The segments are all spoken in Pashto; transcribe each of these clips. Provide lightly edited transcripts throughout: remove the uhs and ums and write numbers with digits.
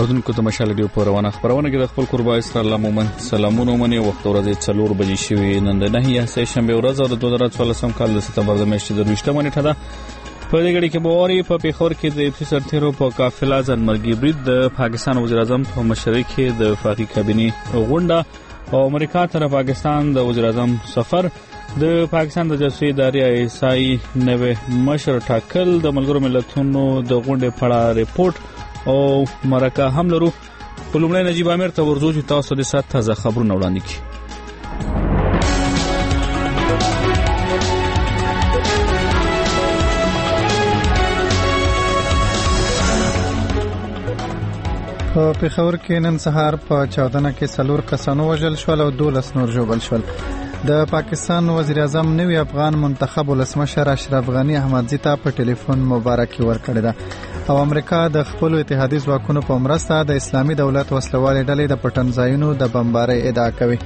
اردوونکو ته مشال ریډیو په روانه خبرونه کې د خپل قربا اسلام مومن سلامونه مني. وخت ورځې 4 بجې شوي. نن د 9 سه شنبه ورځ او د 2014 کال د سپتمبر د میاشتې د 20 نیټه ده. په دې غړي کې بواري په پیښور کې د افسر تیرو په قافله ځانمرګي برید د پاکستان وزیر اعظم په مشرۍ کې د وفاقي کابینې غونډه او امریکا ته پاکستان د وزیر اعظم سفر د پاکستان د جاسوسي ادارې ایسای نوې مشر ټاکل د ملګرو ملتونو د غونډې په اړه ریپورت او مرکه هم لرو. په لومړی نجیب امیر ته ورځو چې تاسو د سات تازه خبرونه وړاندې کړي. په پیښور کې نن سهار په چاودنه کې 4 کسانو وژل شول او 12 نور ژوبل شول. د پاکستان وزیر اعظم نوی افغان منتخب ولسمشر اشرف غنی احمدزي ته په ټلیفون مبارکي ورکړه ده او امریکا د خپل اتحادیې ځواکونو په مرسته د اسلامي دولت وسلوالې ډلې د پټنځایونو د بمبارۍ ادعا کوي.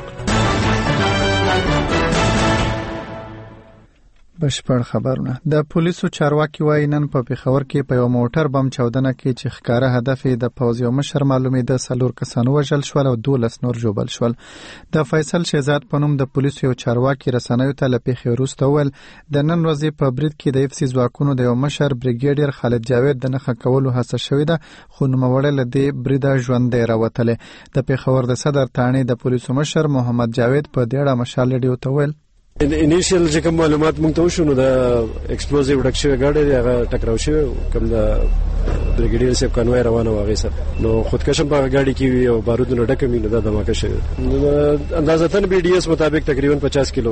بشپړ خبرونه. د پولیسو چارواکي وايي نن په پیښور کې په یو موټر بم چاودنه کې چې ښکاره هدف د پوځ یو مشر معلومې د 4 کسانو وژل شول او 12 نور ژوبل شول. د فیصل شهزاد په نوم د پولیسو یو چارواکي رسنیو ته له پیښې وروسته وویل د نن ورځې په برید کې د افسي ځواکونو د یو مشر بریګیډیر خالد جاوید د نښه کولو هڅه شوې ده خو نوموړی له دې بریده ژوندی راوتلی. د پیښور د صدر تانې د پولیسو مشر محمد جاوید په دې اړه مشال ریډیو ته وویل انیشل چې کوم معلومات مونږ ته وشو نو د ایکسپلوزیو ډک شوی ګاډی هغه ټکراو شوی کوم د بریګیډیر صاحب کانوای روانه واغې سره نو خودکشم په ګاډي کې وی او بارودونو ډک مینه د دماکه شوی اندازتن بي ډي اس مطابق تقریبا 50 کیلو.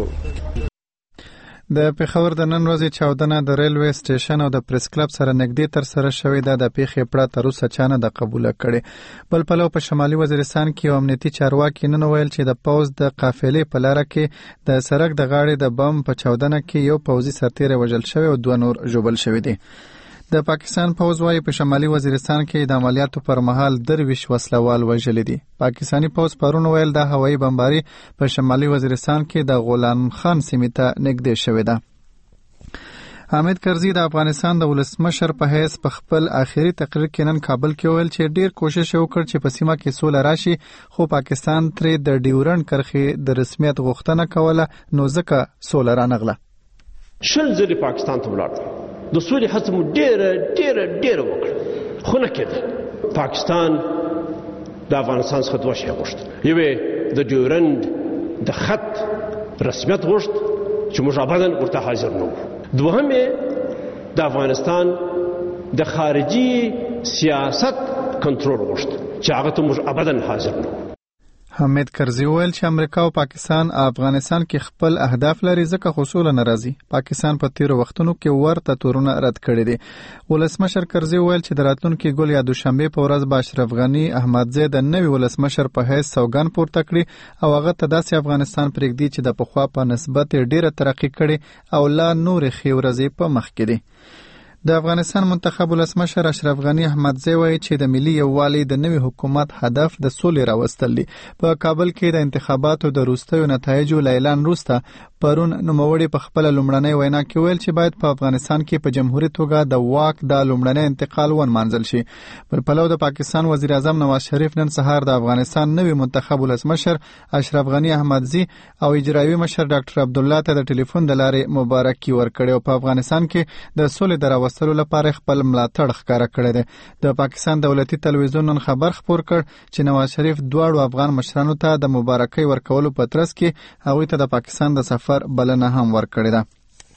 د پیښور د نن ورځې چاودنه د ریلوی سټیشن او د پریس کلب سره نږدې تر سره شوې ده. د پیښې پړه تر اوسه چانه د قبول کړي. بل پلو په شمالي وزیرستان کې یو امنیتي چارواکي نن ویل چې د پوز د قافلې په لار کې د سړک د غاړې د بم په چاودنه کې یو پوزي سرتیری وژل شوی او 2 نور ژوبل شوی دي. د پاکستان پوز وايي په شمالي وزیرستان کې د عملیاتو پر مهال 23 وسلوال وژل دي. پاکستانی پوز پرون ویل د هوایي بمباري په شمالي وزیرستان کې د غلام خان سیمې ته نږدې شوې ده. حامد کرزي د افغانستان د ولسمشر په حیث په خپل آخري تقریر کې نن کابل کې ویل چې ډیر کوشش وکړ چې په سیمه کې سوله راشي خو پاکستان ترې د ډیورنډ کرښې د رسمیت غوښتنه کوله نو ځکه سوله رانغله. شل ځلې پاکستان ته ولاړ د سولې هڅه مو ډېره وکړه خو نه کېده. پاکستان د افغانستان څخه 2 شی غوښت. یوې د ډیورنډ د خط رسمیت غوښت چې موږ ابدا ورته حاضر نه وو. دوهم د افغانستان د خارجي سیاست کنټرول غوښت چې هغه ته موږ ابدا حاضر نه وو. حامد کرزي ویل چې امریکا او پاکستان افغانستان کې خپل اهداف لري ځکه حصول ناراضي. پاکستان په تیرو وختونو کې ورته تورونه رد کړي دي. ولسمشر کرزي ویل چې د راتلونکي ګل یا دوشنبه په ورځ به اشرف غنی احمدزي د نوي ولسمشر په حیث سوګند پورته کړي او هغه ته داسې افغانستان پرېږدي چې د پخوا په نسبت ډیره ترقی کړي او لا نور ښې ورځې په مخ کې دي. د افغانستان منتخب ولسمشر اشرف غنی احمدزي وایي چې د ملي یووالي د نوي حکومت هدف د سولې راوستل دي. په کابل کې د انتخاباتو د وروستیو نتایجو اعلان وروسته پرون نوموړي په خپل لومړنۍ وینا کې ویل چې باید په افغانستان کې په جمهوریت توګه د واک د لومړنۍ انتقال ونمانځل شي. بل پلو د پاکستان وزیر اعظم نواز شریف نن سهار د افغانستان نوي منتخب ولسمشر اشرف غنی احمدزي او اجرایي مشر ډاکټر عبد الله ته د ټلیفون د لارې مبارکي ورکړې او په افغانستان کې د سولې د راوستلو لپاره خپل ملاتړ ښکاره کړی دی. د پاکستان دولتي تلویزیون نن خبر خپور کړ چې نواز شریف دواړو افغان مشرانو ته د مبارکۍ ورکولو په ترڅ کې هغوی ته د پاکستان د سفر بلنه هم ورکړې ده.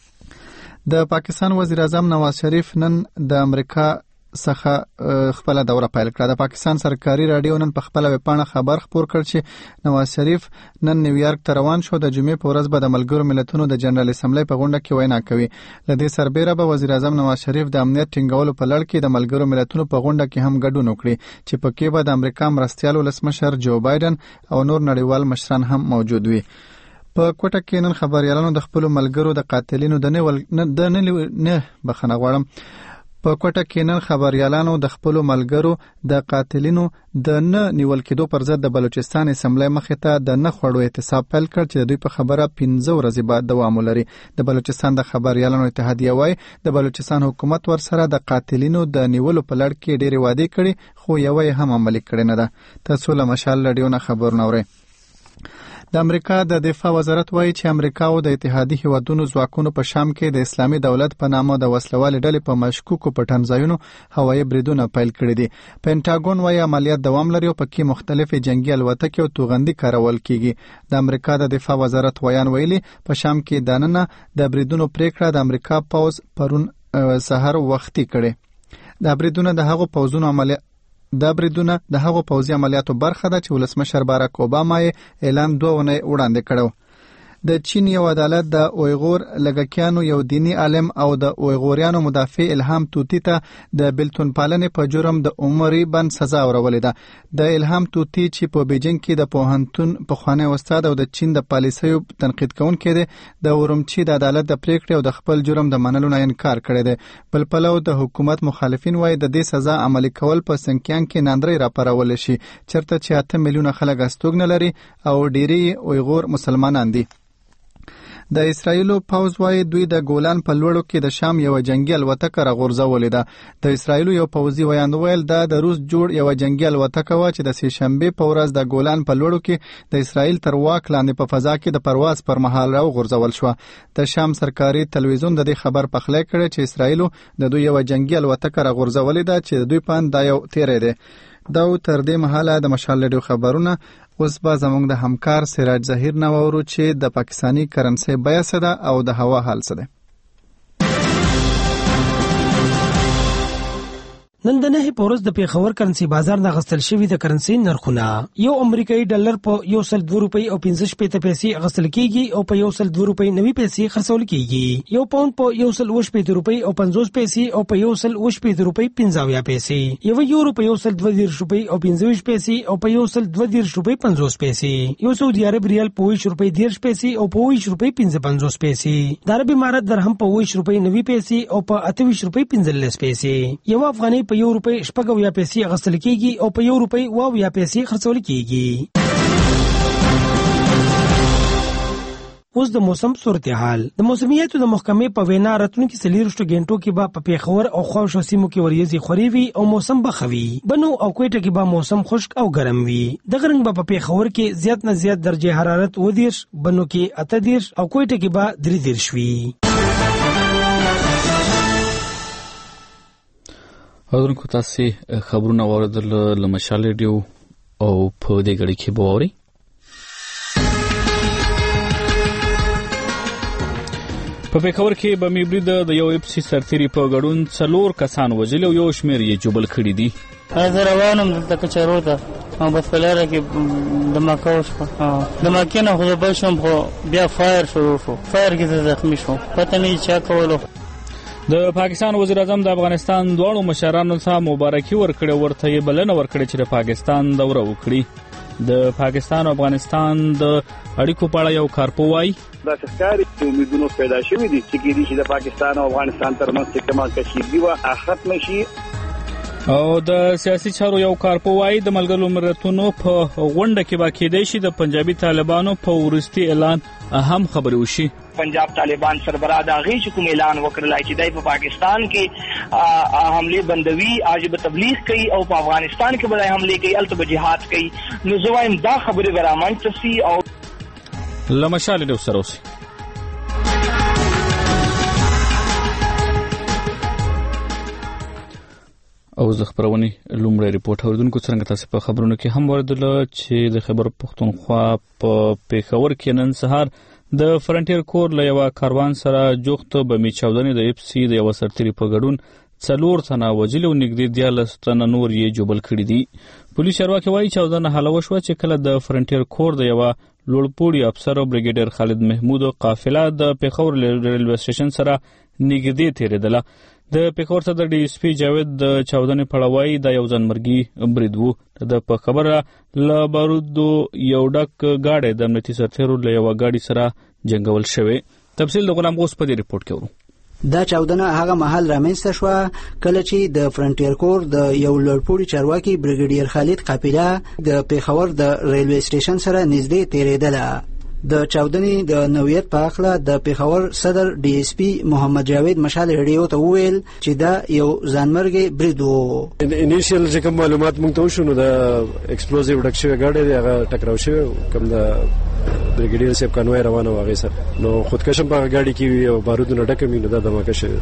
د پاکستان وزیر اعظم نواز شریف نن د امریکا څخه خپل دوره پیل کړه. د پاکستان سرکاري رادیو نن په خپل ویبپاڼه خبر خپور کړ چې نواز شریف نن نیویارک ته روان شو. د جمعې په ورځ به د ملګرو ملتونو د جنرال اسمبلی په غونډه کې وینا کوي. لدې سربېره به وزیر اعظم نواز شریف د امنیت ټینګولو په لړ کې د ملګرو ملتونو په غونډه کې هم ګډون وکړي چې پکې به د امریکا مرستیال ولسمشر جو بایدن او نور نړیوال مشران هم موجود وي. په کوټه کې نن خبريالانو د خپل ملګرو د قاتلینو د نه بخنه غواړم په کوټه کې نن خبريالانو د خپل ملګرو د قاتلینو د نه نیول کېدو پر ضد د بلوچستان اسمبلی مخې ته د نه خوړو احتساب پیل کړ چې د دوی په خبره 15 ورځې بعد دوام ولري. د بلوچستان د خبريالانو اتحادیه وايي د بلوچستان حکومت ورسره د قاتلینو د نیولو په لړ کې ډېرې وعدې کړې خو یو یې هم عملي کړې نه ده. تاسو له مشال رادیو نه خبرونه اورئ. د امریکا د دفاع وزارت وایي چې امریکا او د اتحادیې هیوادونو ځواکونو په شام کې د اسلامي دولت په نامه د وسلوالې ډلې په مشکوکو پټنځایونو هوایي بریدونه پیل کړي دي. پینټاګون وایي عملیات دوام لري او پکې مختلفې جنگي الوتکې او توغندي کارول کیږي. د امریکا د دفاع وزارت ویان ویلي په شام کې دننه د بریدونو پریکړه د امریکا پوز پرون سحر وختي کړي. د بریدونه د هغو پوځي عملیاتو برخه ده چې ولسمشر باراک اوباما یې اعلان 2 ونې وړاندې کړو. د چین یو عدالت د اویغور لږکیانو یو دینی عالم او د اویغوریانو مدافع الهام توتی ته د بلتون پالنې په جرم د عمري بند سزا ورولې ده. د الهام توتی چې په بیجینګ کې د پوهنتون پخوانی استاد او د چین د پالیسیو تنقید کوونکی دی د اورمچی د عدالت د پریکړې او د خپل جرم د منلو نه انکار کړی دی. بل پلو د حکومت مخالفین وایي د دې سزا عملي کول په سنکیانګ کې ناندري راپارول شي چرته چې 8 میلیونه خلک استوګنه لري او ډېری اویغور مسلمانان دي. د اسرایلو پوز وایي دوی د ګولان په لوړو کې د شام یو جنگي الوتکه راغورځولې ده. د اسرایلو یو پوځي ویان ویل د روس جوړ یو جنگي الوتکه و چې د سې شنبه په ورځ د ګولان په لوړو کې د اسرایل تر واک لاندې په فضا کې د پرواز پر مهال راغورځول شو. د شام سرکاري تلویزیون د دې خبر پخلی کړی چې اسرایلو د دوی یو جنگي الوتکه راغورځولې ده چې د دوی په اند دا یو تیری دی. دا تر دې مهاله د مشال رادیو خبرونه. اوس به زموږ د همکار سراج ظهیر نه وورو چې د پاکستانی کرنسي بیه څه ده او د هوا حال څه ده. نن د نه پورز د پیښور کرنسي بازار نه غستل شوی د کرنسي نرخونه یو امریکایي ډالر په 102 روپۍ او 15 پیسې غستل کیږي او په 102 روپۍ 90 پیسې خرڅول کیږي. یو پاوند په 108 روپۍ او 50 پیسې او په 108 روپۍ 50 پیسې. یو یورو په 122 روپۍ او 25 پیسې او په 122 روپۍ 50 پیسې. یو سعودي عرب ریال په 20 روپۍ 10 پیسې او په 20 روپۍ 55 پیسې. د عرب امارات درهم په 20 روپۍ 90 پیسې او په 28 روپۍ 15 پیسې. یو افغاني په 1 روپۍ 8 پیسې غستل کیږي او په 1 روپۍ 8 پیسې خرڅول کیږي. اوس د موسم صورتحال. د موسمیاتو د محکمې په وینا راتلونکي 40 غنټو کې به په پیښور او خواوشا سیمو کې وریځې خوري وي او موسم به خوي. بنو او کوټه کې به موسم خشک او ګرم وي. د غرنګ به په پیښور کې زیات نه زیات درجه حرارت 20، بنو کې 38 او کوټه کې به 33 وي. حضرتو تاسو خبرونه واردل له مشال رادیو او په دې غړي کې بووري. په پیښور کې به میبرید د یو اف سی سرتيري په غړون 4 کسان وژل او یو شمیر یې جوبل کړی دي. زه روانم دلته کچارو ته او بس په لاره کې دماکه وشوه. دماکې نه خو به شم خو بیا فایر شروع شو. فایر کې زخمی شو. پته نه چا کولو. د پاکستان وزیر اعظم د افغانستان دوه مشرانو ته مبارکي ورکړه ورته یې بلنه ورکړه چې د پاکستان دوره وکړي. د پاکستان او افغانستان د اړیکو په اړه یو کارپوای دا ښکاري چې امیدونه پیدا شوې دي چې کېدای شي د پاکستان او افغانستان ترمنځ کومه کشیدګي وه ختمه شي. او د سیاسي چارو یو کارپوای د ملګرو ملتونو په غونډه کې به کېدای شي د پنجابي طالبانو په ورستي اعلان اهم خبرې وشي. پنجاب طالبان سربراہ دا غي چې کوم اعلان وکړلای چې دای په پاکستان کې حمله بندوي عاجب تبلیغ کوي او په افغانستان کې به حمله کوي الته جهاد کوي. نو زوایم دا خبره ورامن تسي او لمشال د وسروسي. او زه خبرونی لومړی ریپورت اوریدونکو څنګه تاسو په خبرونو کې هم وردل چې د خبر پښتونخوا په پیښور کې نن سهار د فرنټیر کور له یو کاروان سره جوخت به می چاودنې د اف سی د یو سرتيري په غړون 4 تنه وجل او نږدې 14 تنه نور یې جوبل کړي دي. پولیس چارواکي وایي چاودنه حلوه شو چې کله د فرنټیر کور د یو لوړپوړي افسر بریګیډر خالد محمود قافله د پیښور ریلوی سټیشن سره نږدې تیریدله. د پیښور صدر ډي اس پی جاوید د چاودنې پړوای د یو ځنمرګي برید وو. د په خبره ل بارود یو ډک گاډي د امنیتي سرتیرو له یو گاډي سره جنگول شوی. تفصیل د غلام غوس په دې ریپورت کې ورو. دا چاودنه هغه مهال رامنځته شوه کله چې د فرنټیر کور د یو لوړپوړي چارواکي بریګیډیر خالد قافله د پیښور د ریلوی سټیشن سره نږدې تیریدله. د چاودنې د نوعیت په اړه د پیښور صدر ډي اس پی محمد جاوید مشال ریډیو ته وویل چې دا یو ځانمرګي برید و. انیشیل چې کوم معلومات موږ ته وشو نو د ایکسپلوزیو ډک شوی ګاډی هغه ټکراو شوی کوم د بریګیډیر صاحب کانوای روانه واغې سره نو خودکشم په گاډي کې او بارودونه ډکه مینه د دماکه شوی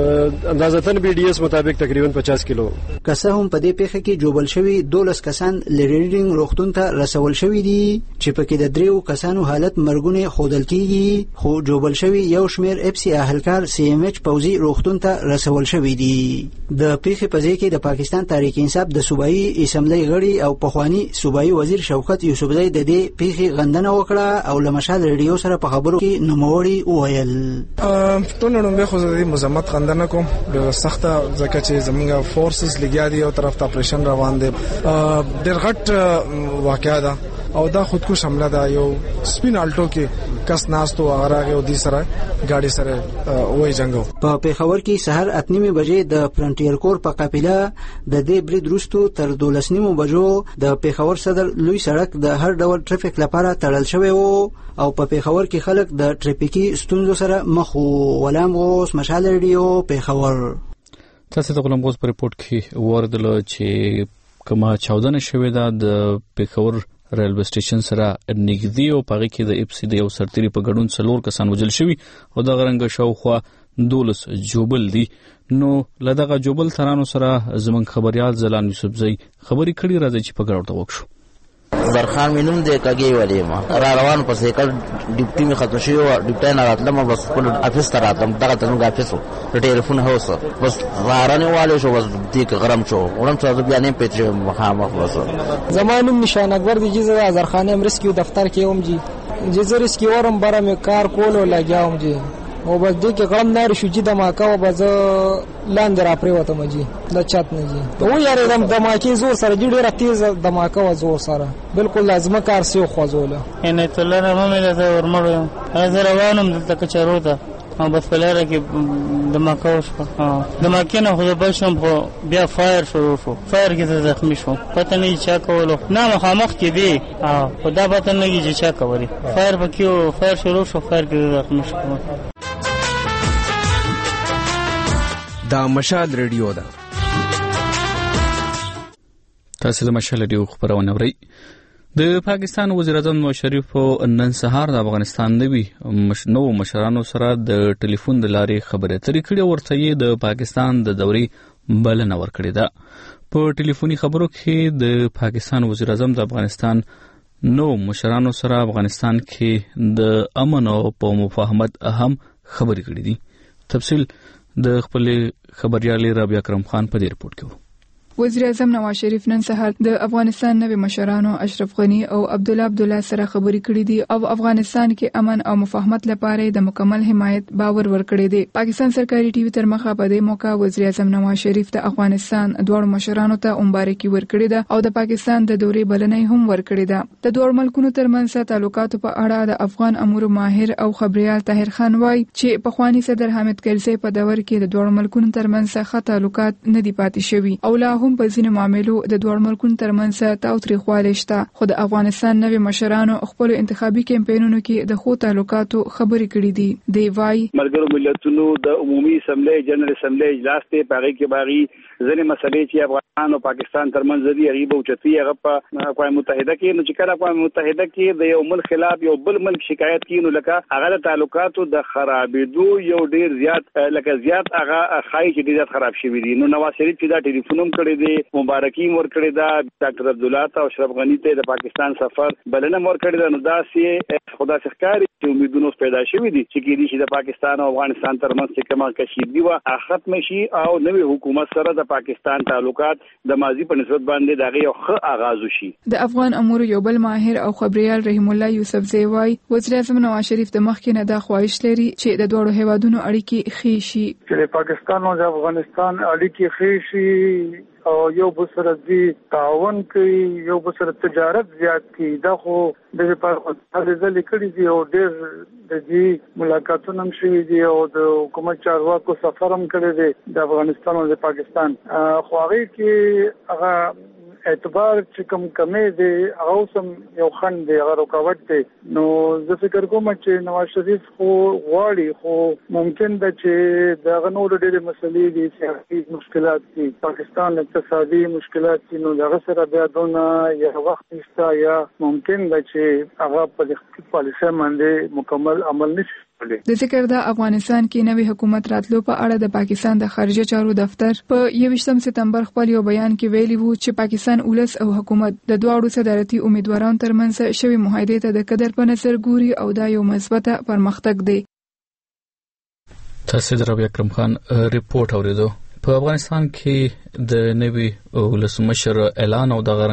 اندازتن بي ډي اس مطابق تقریبا 50 کیلو. که څه هم په دې پیښه کې جوړل شوی 12 کسان لریډینګ روغتون ته رسول شوی دي چې پکې د 3 کسانو حالت مرګونه خودل کیږي خو جوړل شوی یو شمیر اف سي اهلکار سی ام ایچ پوزي روغتون ته رسول شوی دي. د پیښې په ځای کې د پاکستان تحریک انصاف د صوبایي اسمبلی غړي او پخوانی صوبایي وزیر شوکت یوسفزئی د دې پیښې غندنه وکړه او لمشال ریډیو سره په خبرو کې نوموړي وویل ټول نړۍ خو د مزمت غندنه کوم د سخته ځکه چې زمونږ فورسز لګیا دي او طرف ته اپریشن روان دي ډېر غټ واقعا ده او دا خودکش حمله ده. یو سپین الټو کې کس ناستو هغه او دي سره گاډي سره وای جنگو. په پیښور کې سحر 8:30 بجې د فرنټیر کور په قافله د دې برید وروسته تر 12:30 بجو د پیښور صدر لوی سړک د هر ډول ټریفیک لپاره تړل شوی وو او په پیښور کې خلک د ټریفیکي ستونزو سره مخ وو. ولام غوس مشال ریډیو پیښور. تاسو ته غلام غوس په ریپورت کې وردل چې کومه چاودنه شوې ده د پیښور ریلوی سټیشن سره نږدې او پغې کې د اف سی د یو سرتيري په ګډون 4 کسان وژل شوي او د غرنګ شاوخوا 12 جوبل دي. نو لدغه جوبل ترانو سره زمون خبريال زلان یوسفزئی خبري کړي راځي چې په ګډه ورته وښو. زرخان مینوم د کګي ولې ما را روان په سیکل ډیپټي می ختم شو ډیپټي نه راتلم بس خپل افیس ته راتلم دغه تنو افیسو ټلیفون هوس بس وارانه والے شو بس دې غرم شو ورم څه بیا نه پېټ مخامخ وسو. زمانم نشان اکبر د جزیره زرخان امرسکیو دفتر کې اوم جی جزیره سکیورم بره می کار کولو لګیاوم جی او بس دې کې غم نه شو چې د ماکا او بز لاندې را پریوته مجي د چات نه جی او یاره د ماکي زور سره ډېر تیز د ماکا و زور سره بالکل لازمه کار سی خوځوله ان ته لره مې له ورمړو زه روانم دلته چارو ته او بس فلاره کې د ماکا شو د ماکینه خو به شم خو بیا فایر شروع شو فایر کې زخمی شو پته نه چا کولو نه مخامخ کې دی خدا پته نه چې چا کوي فایر بکیو فایر شروع شو فایر کې زخمی شو. دا مشال ریډیو ده. تاسو د مشال ریډیو خبرونه اورئ. د پاکستان وزیر اعظم نواز شریف نن سهار د افغانستان نو مشرانو سره د ټلیفون د لارې خبرې اترې کړې ورته یې د پاکستان د دورې بلنه ورکړې ده. په ټلیفوني خبرو کې د پاکستان وزیر اعظم د افغانستان نو مشرانو سره افغانستان کې د امن او په مفاهمت اهم خبرې کړې دي. تفصیل د خپل خبريالي رابعه اکرم خان په دې رپورت کې. وزیر اعظم نواز شریف نن سهار د افغانستان نوي مشرانو اشرف غنی او عبد الله سره خبرې کړې دي او افغانستان کې امن او مفاهمت لپاره د مکمل حمایت باور ورکړی دی. پاکستان سرکاري ټي وي تر مخه په دې موقع وزیر اعظم نواز شریف د افغانستان دوه مشرانو ته مبارکي ورکړې ده او د پاکستان د دورې بلنې هم ورکړې ده. د دوه ملکونو ترمنځ تعلقاتو په اړه د افغان امور ماهر او خبريال طاهر خان وایي چې پخوانی صدر حامد کرزي په دور کې د دوه ملکونو ترمنځ ښه تعلقات نه دي پاتې شوي او لا هم په ځینو معاملو د دوه ملکونو ترمنځ تاوتریخوالی شته. خو د افغانستان نوي مشرانو خپل انتخابي کمپاینونو کې د خو تعلقاتو خبرې کړې دي. دی وايي ملګرو ملتونو د عمومي اسمبلی جنرال اسمبلی اجلاس ته پاره کې باغی ځینې مسلې چې افغانستان او پاکستان ترمنځ دي هغه به اوچتي هغه په اقوام متحده کې نو چې کله اقوام متحده کې د یو ملک خلاف یو بل ملک شکایت کوي نو لکه هغه د تعلقاتو د خرابېدو یو ډیر زیات هغه خای چې ډیر خراب شوی دي. نو نواز شریف چې دا ټلیفونوم کړی دی مبارکي ورکړی دا ډاکټر عبد الله او اشرف غنی ته د پاکستان سفر بلنه ورکړی دا نو دا سي خدا څخه چې امیدونه پیدا شوې دي چې کېدی شي د پاکستان او افغانستان ترمنځ چې کومه کشیدګي و ختم شي او نوې حکومت سره د پاکستان تعلقات د ماضي په نسبت باندې دغه یو ښه آغاز وشي. د افغان امور یو بل ماهر او خبريال رحیم الله یوسفزئی وایي وزیر اعظم نواز شریف د مخکې نه د خواهش لري چې د دوه هیوادونو اړیکې ښې شي. چې پاکستان او افغانستان اړیکې ښې شي او یو بل سره دې تعاون کوي، یو بل سره تجارت زیات کوي. دا خو د لپاره هلته لیکلي دي او ډېر د دې ملاقاتونه هم شوي دي او د حکومت چارواکو سفر هم کړی دی د افغانستان او د پاکستان. خو هغې کې هغه اعتبار چې کوم کمې دی هغه سم یو خنډ دی، هغه رکاوټ دی. نو زه فکر کوم چې نواز شریف خو غواړي، خو ممکن ده چې دغه نور ډېرې مسلې دي، سیاسي مشکلات دي، پاکستان اقتصادي مشکلات دي، نو دغه سره بیا دونه یا وخت نشته یا ممکن ده چې هغه په خپل پالیسۍ باندې مکمل عمل نشي. د ذکر د افغانستان کې نوی حکومت راتلو په اړه د پاکستان د خارجه چارو دفتر په 21 سپتمبر خپل یو بیان کې ویلي وو چې پاکستان ولس او حکومت د دواړو صدارتي امیدوارانو ترمنځ شوی معاهدې ته د قدر په نظر ګوري او دا یو مثبت پرمختګ دی. تاسو د ربيع اکرم خان ریپورت اوریدو. په افغانستان کې د نوی ولسمشر اعلان او د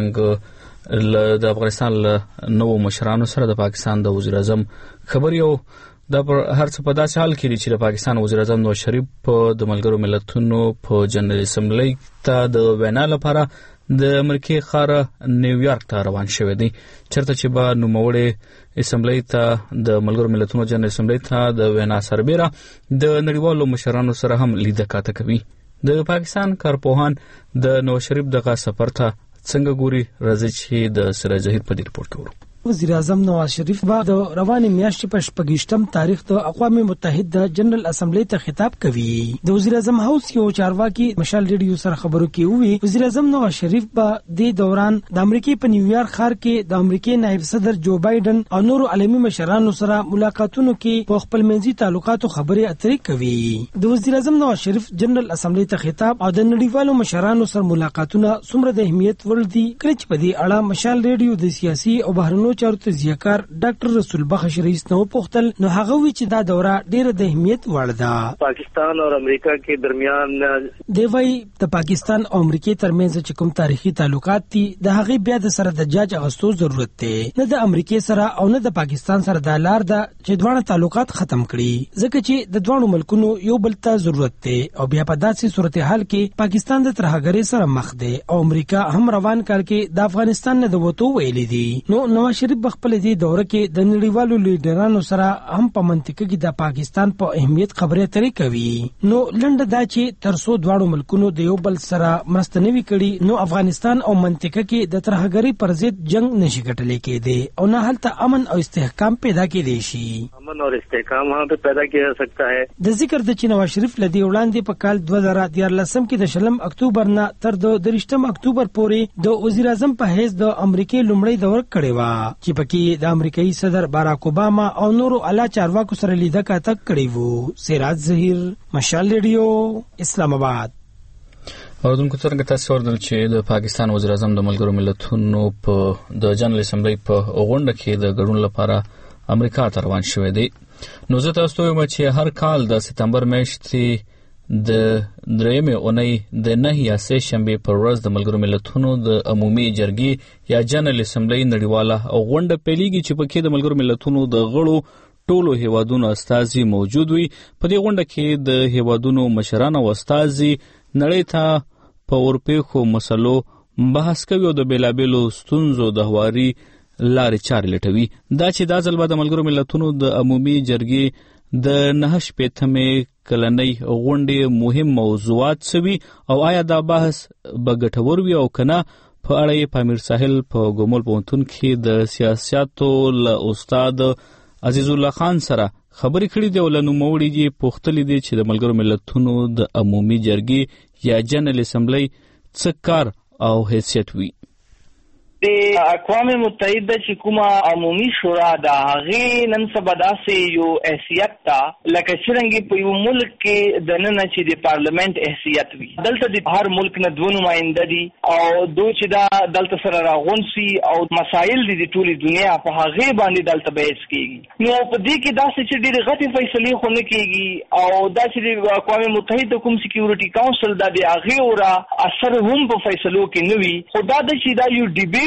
غرنګ د افغانستان له نو مشرانو سره د پاکستان د وزیر اعظم خبر یو دا پر هر څه په داسې حال کې چې د پاکستان وزیر اعظم نواز شریف په د ملګرو ملتونو په جنرال اسمبلی ته د وینا لپاره د امریکای ښار نیویارک ته روان شوی دی، چرته چې به نوموړی اسمبلی ته د ملګرو ملتونو جنرال اسمبلی ته د وینا سربېره د نړیوالو مشرانو سره هم لیده کاته کوي. د پاکستان کارپوهان د نواز شریف دغه سفر ته څنګه ګوري؟ راځي چې د سراج ظهیر په دې ریپورت کې ورو. وزیر اعظم نواز شریف به د روانې میاشتې په 28م تاریخ د اقوام متحده د جنرال اسمبلی ته خطاب کوي. د وزیر اعظم هاوس یو چارواکي مشال ریډیو سره خبرو کې وی وزیر اعظم نواز شریف به د دوران د امریکای په نیویارک ښار کې د امریکای نائب صدر جو بایدن او نورو عالمي مشرانو سره ملاقاتونو کې په خپل منځي تعلقاتو خبرې اترې کوي. د وزیر اعظم نواز شریف جنرال اسمبلی ته خطاب او د نړیوالو مشرانو سره ملاقاتونه څومره د اهمیت وړ دي، کله چې په دې اړه مشال ریډیو د سیاسي او بهرنیو چارو تجزیه‌کار ډاکټر رسول بخش رئیس نو پوښتل، نو هغه وی چې دا دوره ډیره د اهمیت وړ ده. پاکستان او امریکا کې درمیان دی وی د پاکستان او امریکا ترمنځ چې کوم تاریخي تعلقات دي د هغه بیا د سره د جاج اغستو ضرورت دی، نه د امریکا سره او نه د پاکستان سره د لار ده چې دوه تعلقات ختم کړي، ځکه چې د دوه ملکونو یو بل ته ضرورت دی او بیا په داسې صورتحال کې پاکستان د ترهګرۍ سره مخ دی او امریکا هم روان کار کې د افغانستان نه د وټو ویلي دي. نو نواز شریف خپل دې دوره کې د نړیوالو لیډرانو سره هم په منطقه کې د پاکستان په اهمیت خبرې اترې کوي. نو لنډه دا چې ترڅو دواړو ملکونو د یو بل سره مرسته نه وي کړي نو افغانستان او منطقه کې د ترهګرۍ پر ضد جنگ نشي ګټلای کېدی او نه هلته امن او استحکام پیدا کېدی شي. امن اور استحکام وہاں پہ پیدا کیا جا سکتا ہے. د ذکر د نواز شریف لدی وړاندې په کال 2014 کې د شلم اکتوبر نه تر 23 اکتوبر پورې د وزیر اعظم په حیث د امریکای لومړی دور کړی و چې پکې د امریکایي صدر باراک اوباما او نورو اعلی چارواکو سره لیده کاته کړی وو. سراج ظهیر، مشال ریډیو، اسلام آباد. اوردونکو څنګه تاسو اوردل چې د پاکستان وزیر اعظم د ملګرو ملتونو په د جنرال اسمبلی په غونډه کې د ګډون لپاره امریکا ته روان شوی دی. نو زه تاسو ته وایم چې هر کال د سپتمبر میاشتې د درېمې اونۍ د 9 یا 3 شنبې پر ورځ د ملګرو ملتونو د عمومي جرګې یا جنرال اسمبلی نړیواله غونډه پیلېږي چې پکې د ملګرو ملتونو د غړو ټولو هیوادونو استازي موجود وي. په دې غونډه کې د هیوادونو مشران او استازي نړۍ ته په ورپېښو مسلو بحث کوي او د بیلابېلو ستونزو د هواري لارې چارې لټوي. دا چې دا ځل به د ملګرو ملتونو د عمومي جرګې د 9 کلنۍ غونډې مهم موضوعات سوي او آیا دا بحث به ګټور وي او کنه، په اړه یې په امیر ساحل په ګومل پوهنتون کې د سیاستو له استاد عزیز الله خان سره خبرې کړې دي او له نوموړي یې پوښتلي دي چې د ملګرو ملتونو د عمومي جرګې یا جنرال اسمبلی څه کار او حیثیت وي. د اقوام متحده چې کومه عمومي شورا د هغې نن سبا داسې یو حیثیت ته لکه څرنګه په یو ملک کې د نن چې د پارلیمنت حیثیت وي. دلته د هر ملک نه دوه نماینده دي او دوی چې دا دلته سره راغونډ شي او مسایل دي د ټولې دنیا په هغې باندې دلته بحث کېږي. نو په دې کې داسې چې ډېرې غټې فیصلې خو نه کېږي او دا چې د اقوام متحده کوم سکیورټي کاونسل دا د هغې ورا اثر هم په فیصلو کې نه وي، خو دا د چې دا یو ډیبیټ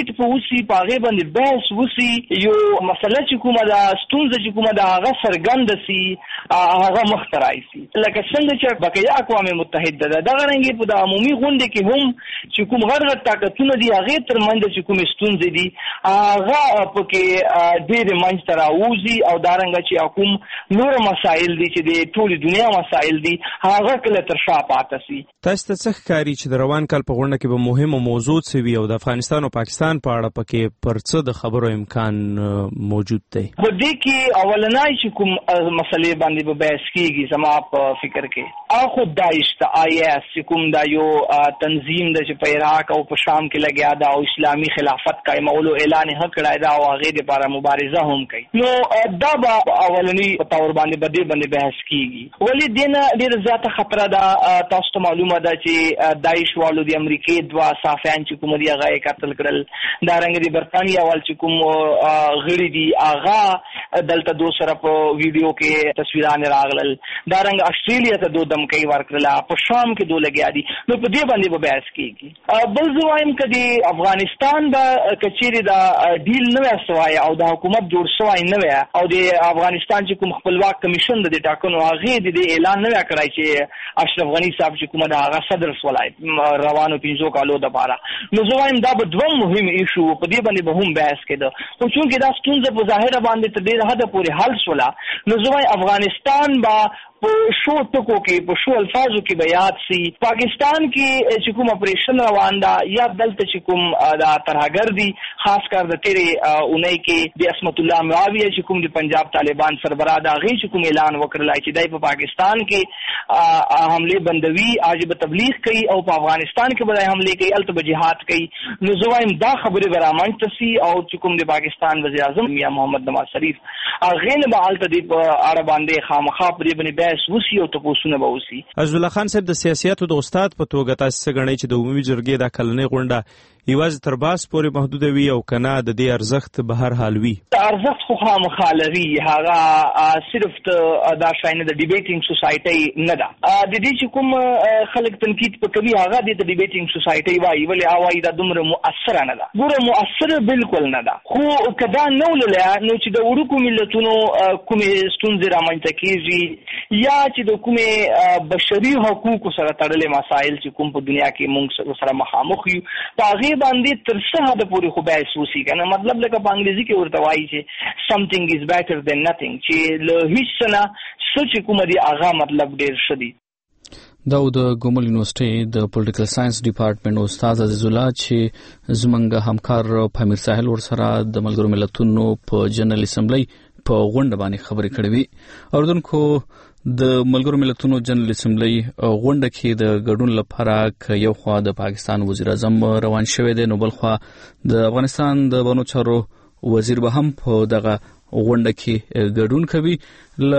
ډیبیټ په وسی په هغه باندې بحث وسی یو مسله چې کومه دا ستونزه چې کومه دا هغه سرګند سي هغه مخترای سي لکه څنګه چې بقیا اقوام متحده دا غرنګي په د عمومي غونډه کې هم چې کوم غرغ طاقتونه دي هغه ترمنځ چې کوم ستونزې دي هغه پکې ډېر منځ ته راوځي او دارنګه چې کوم نور مسائل دي چې د ټول دنیا مسائل دي هغه کله تر شا پاتې سي. تاسو ته څه ښکاري چې د روان کال په غونډه کې به مهمه موضوع څه وي او د افغانستان او پاکستان په اړه پکې پر څه د خبرو امکان موجود دی؟ په دې کې اولنای چې کوم مسلې باندې به بحث کیږي زما په فکر کې اخو داعش ته IS چې کوم دا یو تنظیم د چې په عراق او په شام کې لګیا دا او اسلامي خلافت قائمولو اعلان حق کړی دا او هغه لپاره مبارزه هم کوي نو دا به اولنی په تور باندې بحث کیږي ولی دینه ډیر زیاته خطر ده تاسو ته معلومه ده چې داعش والو د امریکای دوا صافیان چې کوم دی هغه قتل کړل دا رنګ دی برتانیا وال چې کوم غړي دي هغه دلته دو سره په ویډیو کې تصویرانه راغلل دا رنګ استرالیا ته دو دمکې ورکړل په شام کې دو لګیا دي نو په دې باندې به بحث کیږي بل زوایم کدي افغانستان دا کچيري دا ډیل نه وسوای او د حکومت جوړ شوی نه او د افغانستان چې کوم خپلواک کمیشن د ټاکنو هغه د اعلان نه کړای چې اشرف غنی صاحب چې کومه د هغه صدر ولایت روانو 500 کالو د پاره نو زوایم دا به دوه مهم ایشو په دې باندې به هم بحث کېده خو چونکې دا ستونزه په ظاهر باندې تر ډېر حد پورې حل شولا نو زوایم افغانستان با په شو ټکو کې په شو الفاظو کې بیات سي پاکستان کې چې کوم اپریشن روان دا یا دلته چې کوم دا ترهګر دي خاص کر د تیرې اونۍ کې د اسمت الله معاویه چې کوم د پنجاب طالبان سربراہ دا غي چې کوم اعلان وکړل چې دای په پاکستان کې حمله بندوي عاجب تبلیغ کوي او په افغانستان کې بدای حمله کوي الته جهاد کوي نو زوایم دا خبره برامنځ تسي او چې کوم د پاکستان وزیر اعظم میاں محمد نواز شریف هغه نه به الته د اړه باندې خامخا پرې باندې وسی او تاسو نه وسی عزت الله خان صاحب د سیاستو د استاد په توګه تاسو څنګه غنئ چې د عمومي جرګې د کلنۍ غونډه یوازې تر باس پورې محدود وي او کنه د دې ارزښت به هر حال وي ارزښت خو خامخالوي هغه صرف دا شاینه د ډیبیټینګ سوسایټي نه ده د دې چې کوم خلک تنقید کوي هغه د ډیبیټینګ سوسایټي وایي ولې هواي دا دومره مؤثر نه ده ګوره مؤثر بالکل نه ده خو کدا نو له نو چې د وړوکو ملتونو کومې ستونزې رامنځته کیږي یا چې د کومې بشري حقوقو سره تړلې مسایل چې کوم په دنیا کې موږ سره مخامخ یو پاغي باندې تر څه حد پورې خو بحث وسی کنه مطلب لکه په انګلیزي کې ورته وایي چې something is better than nothing چې له هیڅ نه سوچ کوم دی هغه مطلب ډیر شدي دا د ګومل یونیورسيټي د پولیټیکل ساينس ډپارټمنټ استاد عزیز الله چې زمونږ همکار پامیر ساحل ور سره د ملګرو ملتونو په جنرال اسمبلی په غونډه باندې خبرې کړې وي اوردونکو د ملګرو ملتونو جنرال اسمبلی غونډه کې د ګډون لپاره یو خوا د پاکستان وزیر اعظم روان شوی دی نو بل خوا د افغانستان د بانو چارو وزیر به هم په دغه غونډه کې ګډون کوي ل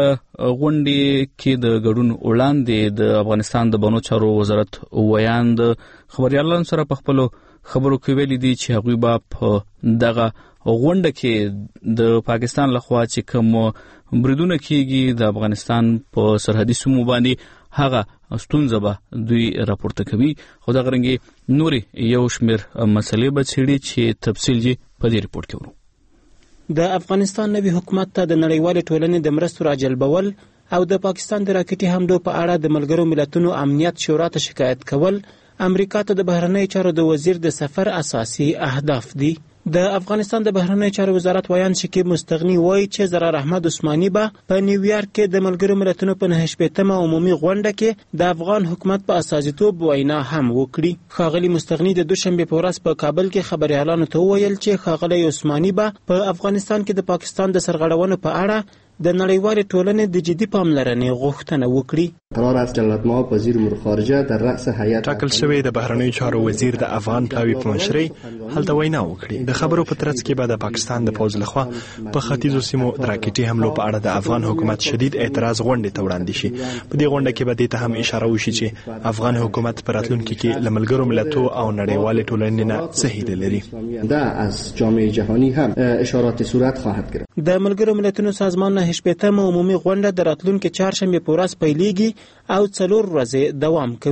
غونډې کې د ګډون وړاندې د افغانستان د بانو چارو وزارت ویاند خبريالانو سره په خپل خبرو کې ویلي دي چې هغوی به په دغه غونډه کې د پاکستان لخوا چې کوم بریدونه کیږي د افغانستان په سرحدي سیمو باندې هغه ستونزه به دوی راپورته کوي خو دا غرنګي نوري یو شمیر مسلې به څېړي چې تفصیل یې په دې ریپورت کې ورو د افغانستان نوي حکومت ته د نړیوال ټولنې د مرستو راجلبول او د پاکستان د راکټي حملو په اړه د ملګرو ملتونو امنیت شورا ته شکایت کول امریکا ته د بهرنی چارو د وزیر د سفر اساسي اهداف دي د افغانستان د بهرنی چارو وزارت ویان شکیب مستغنی وایي چې ضرر احمد عثماني به په نیویارک کې د ملګرو ملتونو په 9 عمومي غونډه کې د افغان حکومت په اساسیتوب وینا هم وکړي ښاغلي مستغنی د دوشنبه په ورځ په کابل کې خبريالانو ته وویل چې ښاغلي عثماني به په افغانستان کې د پاکستان د سرغړونو په اړه د نړیوال ټولنې د جدي پاملرنې غوښتنه وکړي قرار است جلالت مآب وزیر امور خارجه در رأس هیئت ټاکل شوی د بهرنیو چارو وزیر د افغان پلاوي په مشرۍ هلته وینا وکړي د خبرو په ترڅ کې به د پاکستان د پوځ لخوا په ختیځو سیمو د راکټي حملو په اړه د افغان حکومت شدید اعتراض غونډې ته وړاندې شي په دې غونډه کې به دې ته هم اشاره وشي چې افغان حکومت پر راتلونکي کې له ملګرو ملتونو او نړیوال ټولنې نه څه هیله لري دا از جامعه جهانی هم اشارات صورت خواهد گرفت د ملګرو ملتونو سازمان 9 عمومي غونډه د راتلونکي چهارشنبه په ورځ پیلېږي او 4 ورځې دوام کوي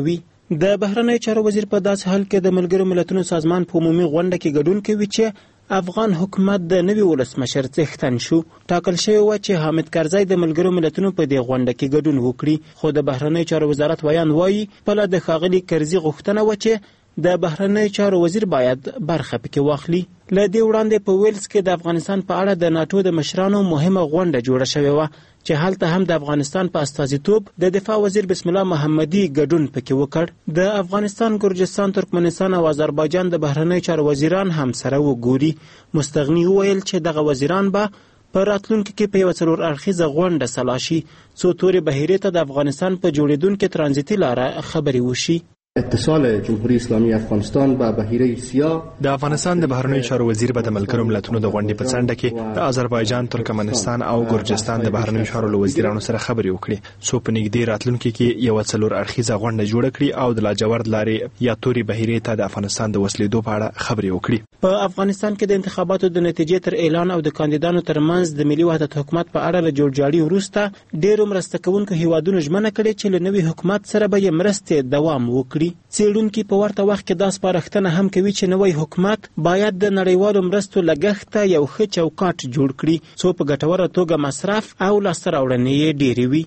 د بهرنیو چارو وزیر په داسې حال کې د ملګرو ملتونو سازمان په عمومي غونډه کې ګډون کوي چې افغان حکومت د نوي ولسمشر څښتن شو. ټاکل شوی و چې حامد کرزی د ملګرو ملتونو په دې غونډه کې ګډون وکړي، خو د بهرنیو چارو وزارت ویان وایي په د ښاغلي کرزي غوښتنه و چې د بهرنیو چارو وزیر باید برخه پکې واخلي. له دې وړاندې په ویلز کې د افغانستان په اړه د ناتو د مشرانو مهمه غونډه جوړه شوې وه چې هلته هم د افغانستان په استازیتوب د دفاع وزیر بسم الله محمدي ګډون پکې وکړ. د افغانستان، ګرجستان، ترکمنستان او آذربایجان د بهرنیو چارو وزیران هم سره وګوري. مستغني وویل چې دغه وزیران به په راتلونکي کې په یوه څلور اړخیزه غونډه سلا شي څو تورې بحیرې ته د افغانستان په جوړېدونکې ترانزیتي لاره خبرې وشي. اتصال جمهوری اسلامی افغانستان با بحیره سیاه د افغانستان د بهرنیو چارو وزیر به د ملګرو ملتونو د غونډې په څنډه کې د آذربایجان، ترکمنستان او ګرجستان د بهرنیو چارو له وزیرانو سره خبرې وکړي څو په نږدې راتلونکي کې یو څلور اړخیزه غونډه جوړه کړي او د لاجورد لارې یا توري بحیرې ته د افغانستان د وسلېدو په اړه خبرې وکړي. په افغانستان کې د انتخاباتو د نتیجې تر اعلان او د کاندیدانو ترمنځ د ملي وحدت حکومت په اړه له جوړجاړي وروسته ډېرو مرسته کوونکو هیوادونو ژمنه کړې چې له نوي حکومت سره به یې مرستې دوام وکړي. څېړونکي په ورته وخت کې دا سپارښتنه هم کوي چې نوی حکومت باید د نړیوالو مرستو لګښت ته یو ښه چوکاټ جوړ کړي څو په ګټوره توګه مصرف او لاسته راوړنې یې ډېرې وي.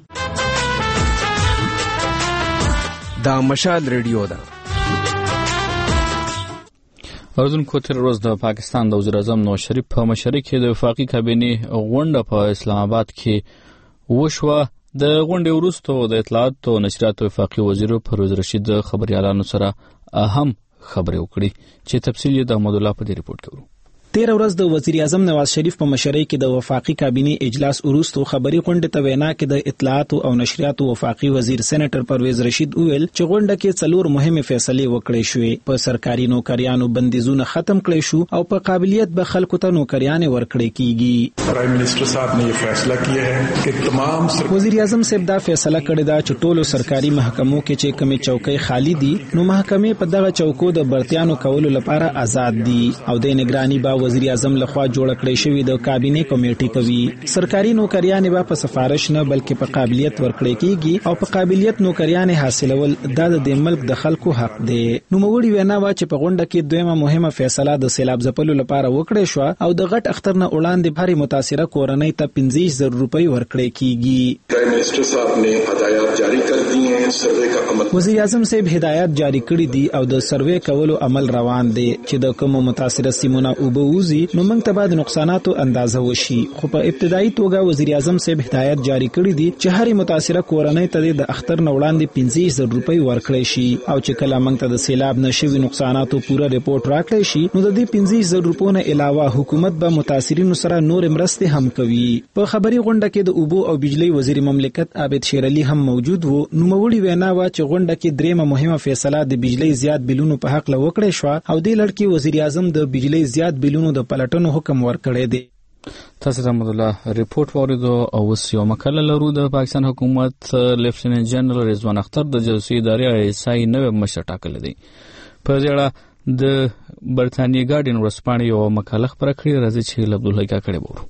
دا مشال ریډیو ده. اوردونکو تیر ورځ د پاکستان د وزیر اعظم نواز شریف په مشرۍ کې د وفاقي کابینې غونډه په اسلام آباد کې وشوه. د غونډې وروسته د اطلاعات او نشریاتو وفاقي وزیر پرویز رشید د خبريالانو سره اهم خبرې وکړي چې تفصیل یې د احمد الله په دې ریپورت کې ورو. تیر ورځ د وزیر اعظم نواز شریف په مشرۍ کې د وفاقي کابینې اجلاس وروسته خبري غونډه ته وینا کې د اطلاعات او نشریاتو وفاقي وزیر سېنیټر پرویز رشید وویل چې غونډه کې څلور مهمه فیصلې وکړې شوې. په سرکاري نوکریانو بندیزونه ختم کړي شو او په قابلیت به خلکو ته نوکریان ورکړي کیږي. پرائم منسٹر صاحب نے یہ فیصلہ کیا ہے کہ تمام وزیر اعظم صاحب دا فیصله کړې ده چې ټولو سرکاري محکمو کې چې کومې چوکۍ خالی دي نو محکمې په دغه چوکو د برتیانو کولو لپاره آزاد دي او د نگرانی با وزیر اعظم لخوا جوړ کړی شوی د کابینې کمیټې کوي. سرکاري نوکریان به په سفارش نه بلکې په قابلیت ورکړي کیږي او په قابلیت نوکریان حاصلول د ملک د خلکو حق دی. نو موړي وینا وا چې په غونډه کې دویمه مهمه فیصله د سیلاب ځپلو لپاره وکړې شو او د غټ اختر نه وړاندې بھاري متاثره کورنۍ ته 15,000 روپۍ ورکړي کیږي. پرائم منسٹر صاحب نے ہدایات جاری کر دی ہیں سروے کا عمل. وزیر اعظم صاحب هدایت جاری کړي دي او د سروے کولو عمل روان دی چې د کوم متاثره سیمونو وبوزي نو موږ ته بعد نقصاناتو اندازه وشي. خو په ابتدایي توګه وزیر اعظم صاحب هدایت جاری کړی دي چې هر متاثره کورنۍ ته د اختر نه وړاندې 15,000 روپۍ ورکړي شي او چې کله موږ ته د سیلاب نشوي نقصاناتو پوره ریپورت راکړي شي نو د دې 15,000 روپو نه علاوه حکومت به متاثرینو سره نور مرستې هم کوي. په خبري غونډه کې د اوبو او بجلی وزیر مملکت عابد شیر علي هم موجود وو. نو موړي وینا وا چې غونډه کې دریمه مهمه فیصله د بجلی زیات بلونو په حق له وکړې شو او د لړکی وزیر اعظم د بجلی زیات بلونو د پلټنو حکم ورکړی دی. تاسو ته احمد الله ریپورت وریدو او اوس یو مکلل لرو. د پاکستان حکومت لیفټیننټ جنرال رضوان اختر د جاسوسي ادارې ISI نوې مشر ټاکل دی. په دې اړه د برتانیې ګارډین ورځپاڼې یو مقاله خپره کړې. راځي چې عبدالله کا کړي وورو.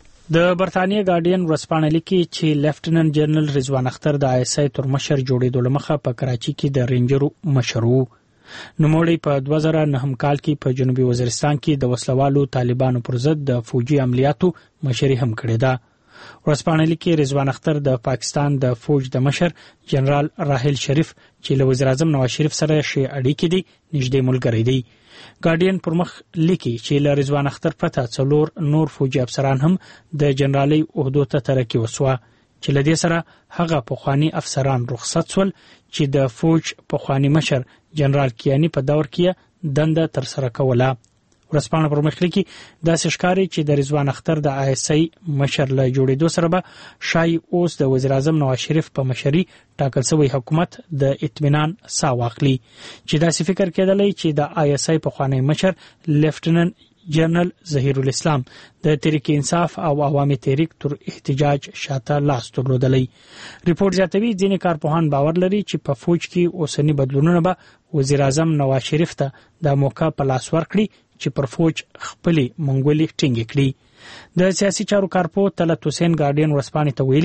د برتانیې ګارډین ورځپاڼه لیکي چې لیفټیننټ جنرال رضوان اختر د ISI تر مشر جوړېدو لمخه په کراچي کې د رینجرو مشر وو. نوموړی په 2009 کال کې په جنوبي وزیرستان کې د وسلوالو طالبانو پر ضد د فوجي عملیاتو مشري هم کړې ده. ورځپاڼه لیکي رضوان اختر د پاکستان د فوج د مشر جنرال راحیل شریف چې له وزیر اعظم نواز شریف سره ښې اړیکې دي نږدې ملګری دی. ګارډین پر مخ لیکي چې له رضوان اختر پرته 4 نور فوجي افسران هم د جنرالۍ عہدو ته ترقي وسوه چې له دې سره هغه پخوانی افسران رخصت شول چې د فوج پخوانی مشر جنرال کیانی په دور کې دنده تر سره کوله. ورځپاڼه پر مخ لیکي داسې ښکاري چې د رضوان اختر د ISI مشر له جوړېدو سره به شای اوس د وزیر اعظم نواز شریف په مشرۍ ټاکل شوی حکومت د اطمینان ساه واخلي چې داسې فکر کېدلی چې د ISI پخوانی مشر لیفټیننټ جنرال ظهیر الاسلام د تحریک انصاف او عوامي تحریک تر احتجاج شاته لاس درلودلی. ریپورت زیاتوي ځینې کارپوهان باور لري چې په فوج کې اوسنی بدلونونه به وزیر اعظم نواز شریف ته د موقع په لاس ورکړي چې پر فوج خپلې منګولې ټینګې کړي. د سیاسي چارو کارپو طلعت حسین ګارډین ورځپاڼې ته ویلي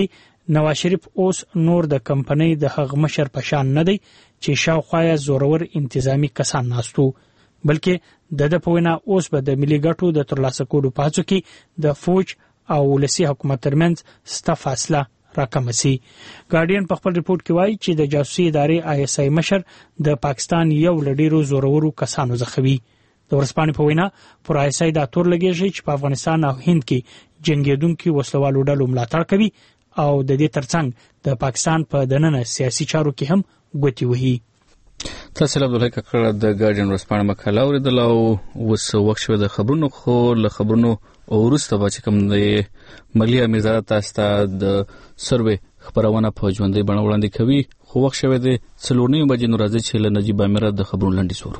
نواز شریف اوس نور د کمپنۍ د هغه مشر په شان نه دی چې شاوخوا زورور انتظامی کسان ناستو، بلکې د په وینا اوس به د ملي ګټو د ترلاسه کولو په هڅو کې د فوج او ولسي حکومت ترمنځ سخته فاصله راکمه سي. ګارډین په خپل ریپورت کې وایي چې د جاسوسي ادارې ISI مشر د پاکستان یو له ډیرو زورورو کسانو څخه وي. د ورځپاڼې په وینا پر ISI دا تور لګیږي چې په افغانستان او هند کې جنگیدونکو وسلوالو ډلو ملاتړ کوي او د دې ترڅنګ د پاکستان په دننه سیاسي چارو کې هم ګوتې وهي. تاسو له عبدالحق کړه د ګارډین ورځپاڼه مقاله اوریدل او اوس وخت شوه د خبرونو خو له خبرونو وروسته به چې کوم د ملي امیرزاده تاسو ته د سروې خبرونه په ژوندۍ بڼه وړاندې کوي، خو وخت شوه د 4:30 بجې نو راځي چې له نجیب امیر د خبرونو لاندې سورو.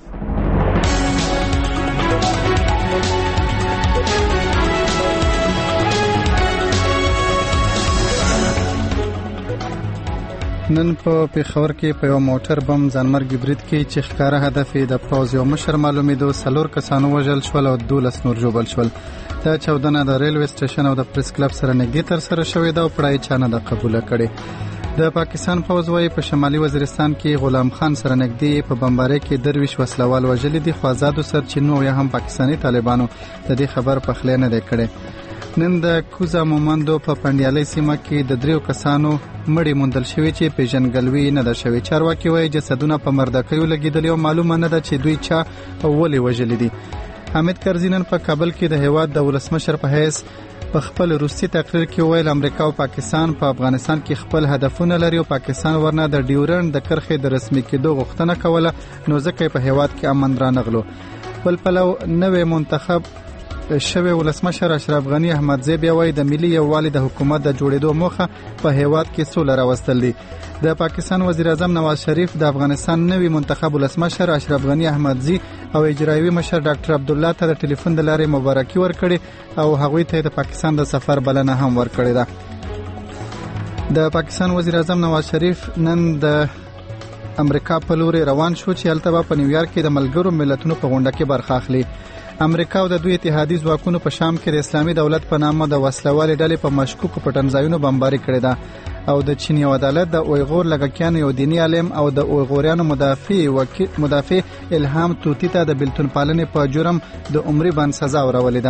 نن په پیښور کې په یو موټر بم ځانمرګي برید کې چې ښکاره هدف یې د پوځ یو مشر معلومېدو 4 کسانو وژل شول او 12 نور ژوبل شول. دا چاودنه د ریلوې سټیشن او د پریس کلب سره نږدې تر سره شوې ده او پړای چا نه ده قبوله کړې. د پاکستان پوځ وايي په شمالي وزیرستان کې غلام خان سره نږدې په بمبارۍ کې 23 وسلوال وژلي دي، خو آزادو سرچینو یا هم پاکستاني طالبانو د دې خبر په خله نه دی کړی. نن د کوزا مومندو په پندیالي سیمه کې د 3 کسانو مړی موندل شوی چې پیژنګلوي نه ده شوی. چارواکي وايي جسدونه په مردکیو لګیدل او معلومه نه ده چې دوی چا او ولې وژلي دي. حامد کرزي نن په کابل کې د هیواد د ولسمشر په حیث په خپل روسي تقریر کې ویل امریکا او پاکستان په افغانستان کې خپل هدفونه لري او پاکستان ورنه د ډیورند د کرښې د رسمي کېدو غوښتنه کوله، نو ځکه په هیواد کې امن رانغلو. بل پلو نوې منتخب شوی ولسمشر اشرف غنی احمدزی بیا وایي د ملي یووالي د حکومت د جوړېدو موخه په هیواد کې سوله راوستل دي. د پاکستان وزیر اعظم نواز شریف د افغانستان نوی منتخب ولسمشر اشرف غنی احمدزی او اجرایوي مشر ډاکټر عبدالله ته د ټلیفون د لارې مبارکي ورکړي او هغوی ته د پاکستان د سفر بلنه هم ورکړې ده. د پاکستان وزیر اعظم نواز شریف نن د امریکا په لور روان شو چې هلته په نیویارک کې د ملګرو ملتونو په غونډه کې برخه اخلي. امریکا او د دوی اتحادي ځواکونو په شام کې د اسلامي دولت په نامه د وسلوالې ډلې په مشکوکو پټنځایونو بمباري کړې ده او د چین یو عدالت د اویغور لږکیانو یو دیني عالم او د اویغوریانو مدافع الهام توتی ته د بلتون پالنې په جرم د عمري بند سزا ورولې ده.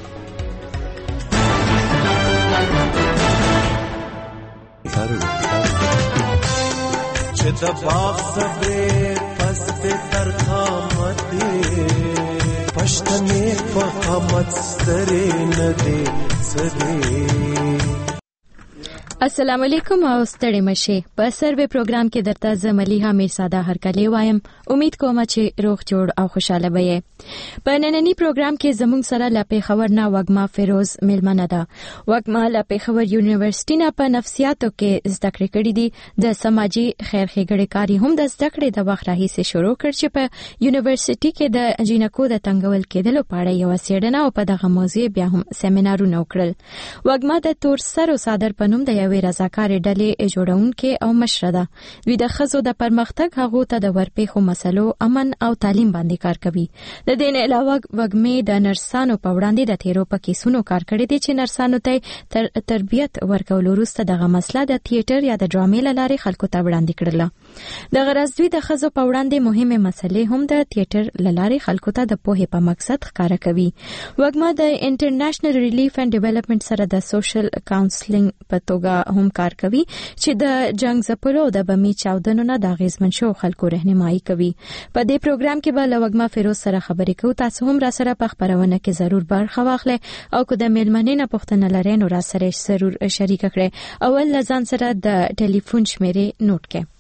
چې د باغ صبر پس د ترخامت پښتنې فقامت سترې نه دي سدي. السلام علیکم او ستړي مشه. په سروې پروګرام کې درته زملیها میرساده هرکلی وایم. امید کوم چې روغ جوړ او خوشاله وئ. په نننی پروګرام کې زموږ سره له پیښور نه وګما فیروز ملمنه ده. وګما له پیښور یونیورسيټي نه په نفسیاتو کې زده کړې کړې دي. د سماجی خیرخېګړې کاری هم د زده کړې د وخت راهیسې شروع کړ چې په یونیورسيټي کې د جینکو د تنګول کېدلو په اړه یو څېړنه او په دغه موضوع بیا هم سیمینارونه وکړل. وګما د تور سر او صادر پنوم د یوې رضاکارې ډلې جوړونکې او مشره ده. دوی د ښځو د پرمختګ هغو ته د ورپېښو مسلو امن او تعلیم باندې کار کوي. د دې نه علاوه وګمې د نرسانو په وړاندې د تیرو په کیسونو کار کړی دی چې نرسانو ته تربیت ورکولو وروسته دغه مسله د تیاتر یا د ډرامې له لارې خلکو ته وړاندې کړله. د غرض دوی د ښځو په وړاندې مهمه مسلې هم د تیاتر له لارې خلکو ته د پوهې په مقصد ښکاره کوي. وګما د انټرنیشنل ریلیف اینڈ ډیولپمنٹ سره د سوشل کاونسلینګ په توګه هم کار کوي چې د جنگ ځپلو د بمی چاودنو نه د اغیزمن شو خلکو رهنمایي کوي. په دې پروګرام کې به له وګما فیروز سره خبرې کوو. تاسو هم را سره په خبرونه کې ضرور برخه واخلئ او که د میلمنې نه پوښتنه لرئ نو را سره ضرور شریک کړئ. اول لزان سره د ټلیفون شمیرې نوٹ کړئ.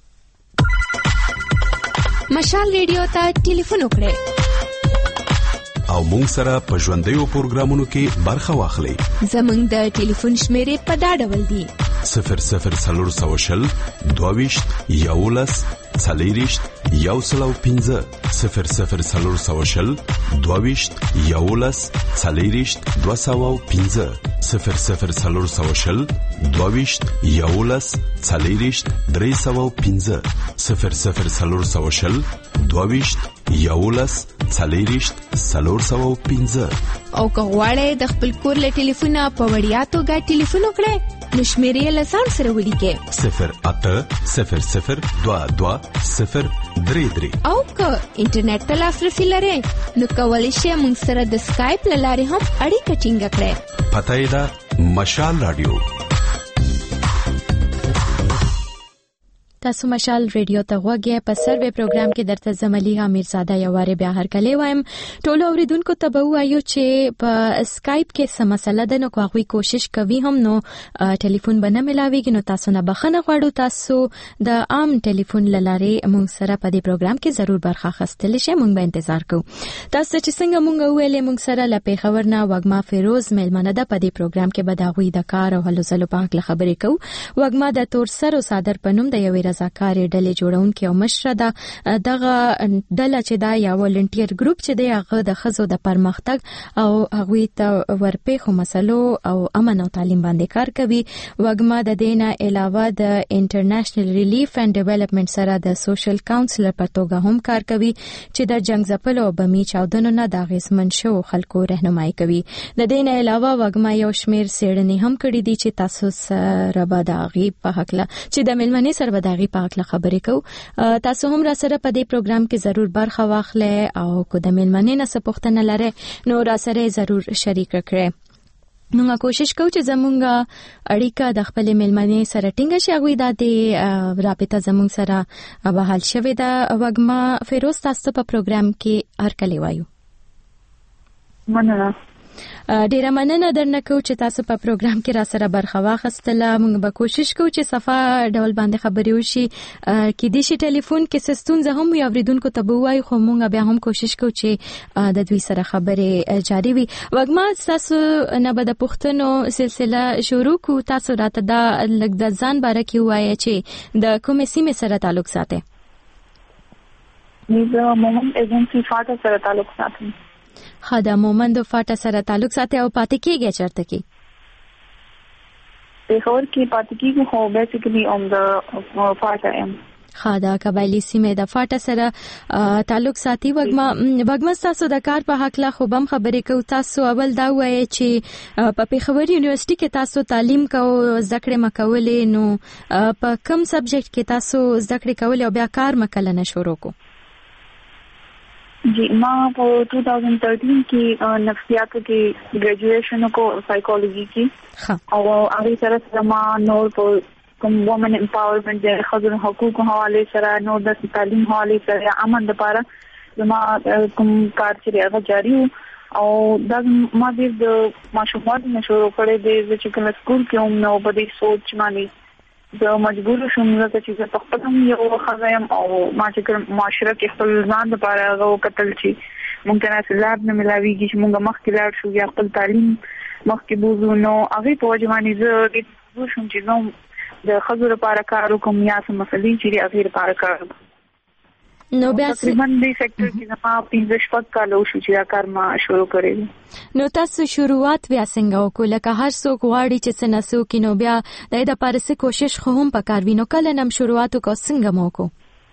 مشال ریډیو ته ټلیفون وکړئ او مونږ سره په ژوندیو پروګرامونو کې برخه واخلئ. زموږ د ټلیفون شمیرې په دا ډول دي: 0040 22 11 40 105 0040 22 11 40 205 0040 22 11 40 305 0040 22 11 40 305. او که غواړئ د خپل کور له ټلیفونه په وړیا توګه ټلیفون وکړئ نو شمیرې لسان سره ولیکئ 08000220033 او که انټرنیټ ته لاسرسي لرئ نو کولی شئ موږ سره د سکایپ له لارې هم اړیکه ټینګه کړئ. پته یې ده مشال رادیو. تاسو مشال ریډیو ته غوږی په سروې پروګرام کې درته زملیها میرزاده یو واره بیا هرکلی وایم. ټولو اوریدونکو ته به وایو چې په سکایپ کې څه مسله ده نو کوي کوشش کوي هم نو ټلیفون به نه ملاويږي نو تاسو نه بخښنه غواړو. تاسو د عام ټلیفون لاره موږ سره په دې پروګرام کې ضرور برخه اخیستل شي. موږ به انتظار کوو. تاسو چې څنګه موږ ویلې موږ سره له پیښور نه وګما فیروز میلمنه ده. په دې پروګرام کې به د غوي د کار او هلو ځلو په اړه خبرې کوو. وګما د تور سر او صادر پنوم د یو رضاکارې ډلې جوړونکې او مشره ده. دغه ډله چې دا یا ولنټیر ګروپ چې دی هغه د ښځو د پرمختګ او هغوی ته ورپېښو مسلو او امن او تعلیم باندې کار کوي. وګما د دې نه علاوه د انټرنیشنل ریلیف اینڈ ډیولپمنٹ سره د سوشل کاونسلر په توګه هم کار کوي چې د جنگ ځپلو او بمی چاودنو نه د اغېزمن شو خلکو رهنمایي کوي. د دې نه علاوه وګما یو شمیر څېړنې هم کړې دي چې تاسو سره به د هغې په هکله چې د میلمنې سره به د هغې په هکله خبرې کوو. تاسو هم را سره په دې پروګرام کې ضرور برخه واخلئ او که د میلمنې نه څه پوښتنه لرئ نو را سره ضرور شریک کړئ. موږ کوشش کوو چې زموږ اړیکه د خپل میلمنې سره ټینګه شي. هغوی د رابطه زموږ سره بحال شوې ده. وګما فیروز تاسو په پروګرام کې هرکلی وایو. مننه. ډیره مننه درنه کوم چې تاسو په پروګرام کې را سره برخه واخیستله. موږ به کوشش کوو چې صفه ډول باندې خبرې وشي. کې د شي ټلیفون کې ستونزه هم وي اوریدونکو ته به وایو خو موږ بیا هم کوشش کوو چې د دوی سره خبرې جاری وي. وګما تاسو نه به د پښتنو سلسله شروع کو. تاسو راته دا لږ د ځان باره کې وایي چې د کومې سیمې سره تعلق ساتي؟ زه مومند ایجنسی فاټا سره تعلق ساتم. خدا مومند فاټا سره تعلق ساتي او پاتې کېږي چرته کې؟ پیښور کې پاتې کېږي خو بیسیکلی اون د فاټا ام. خدا قبایلی سیمه د فاټا سره تعلق ساتي. وګما تاسو د کار په حق لا خو بم خبرې کو. تاسو اول دا وایي چې په پیښور یونیورسيټي کې تاسو تعلیم کوو ذکر مکولې نو په کوم سبجیکټ کې تاسو ذکر کولې او بیا کار مکلنه شروع کو؟ जी माँ वो 2013 की नफ्सियात की ग्रेजुएशन को साइकोलॉजी की और आगे तरह से माँ नोर को वुमेन एम्पावरमेंट जे खजुर हकूक हवाले सरा नोर दस तालीम हवाले सरा अमन दपारा माँ कुम कार चले आगे जारी हूँ और दस माँ भी माशुमात में शुरू करे दे चिकन स्कूल के उम्र बड़ी सोच मानी जो मजबूर शुमला का चीज़ तख्त हम ये वो ख़ज़ायम और माचिकर माशरा के ख़ुल्ज़ान दपारा वो कतल ची मुमकिन है लैब में मिलावी की मुंगा मख की लैब शु या कुल तालीम मख की बुज़ू नो आगे तो जवानी ज़रूरी बुशुम चीज़ों द ख़ज़ुर पारा कारो कम या समसली चीज़ आगे पारा कारो نو بیا تقریبا دې سېکټر کې زما 15 کال شو چې دا کار ما شروع کړی. نو تاسو شروعات بیا څنګه وکړه؟ لکه هر څوک غواړي چې څه نسو کې نو بیا د دې لپاره څه کوشش خو هم پکار وینو. کله نم شروعات کو څنګه مو کو؟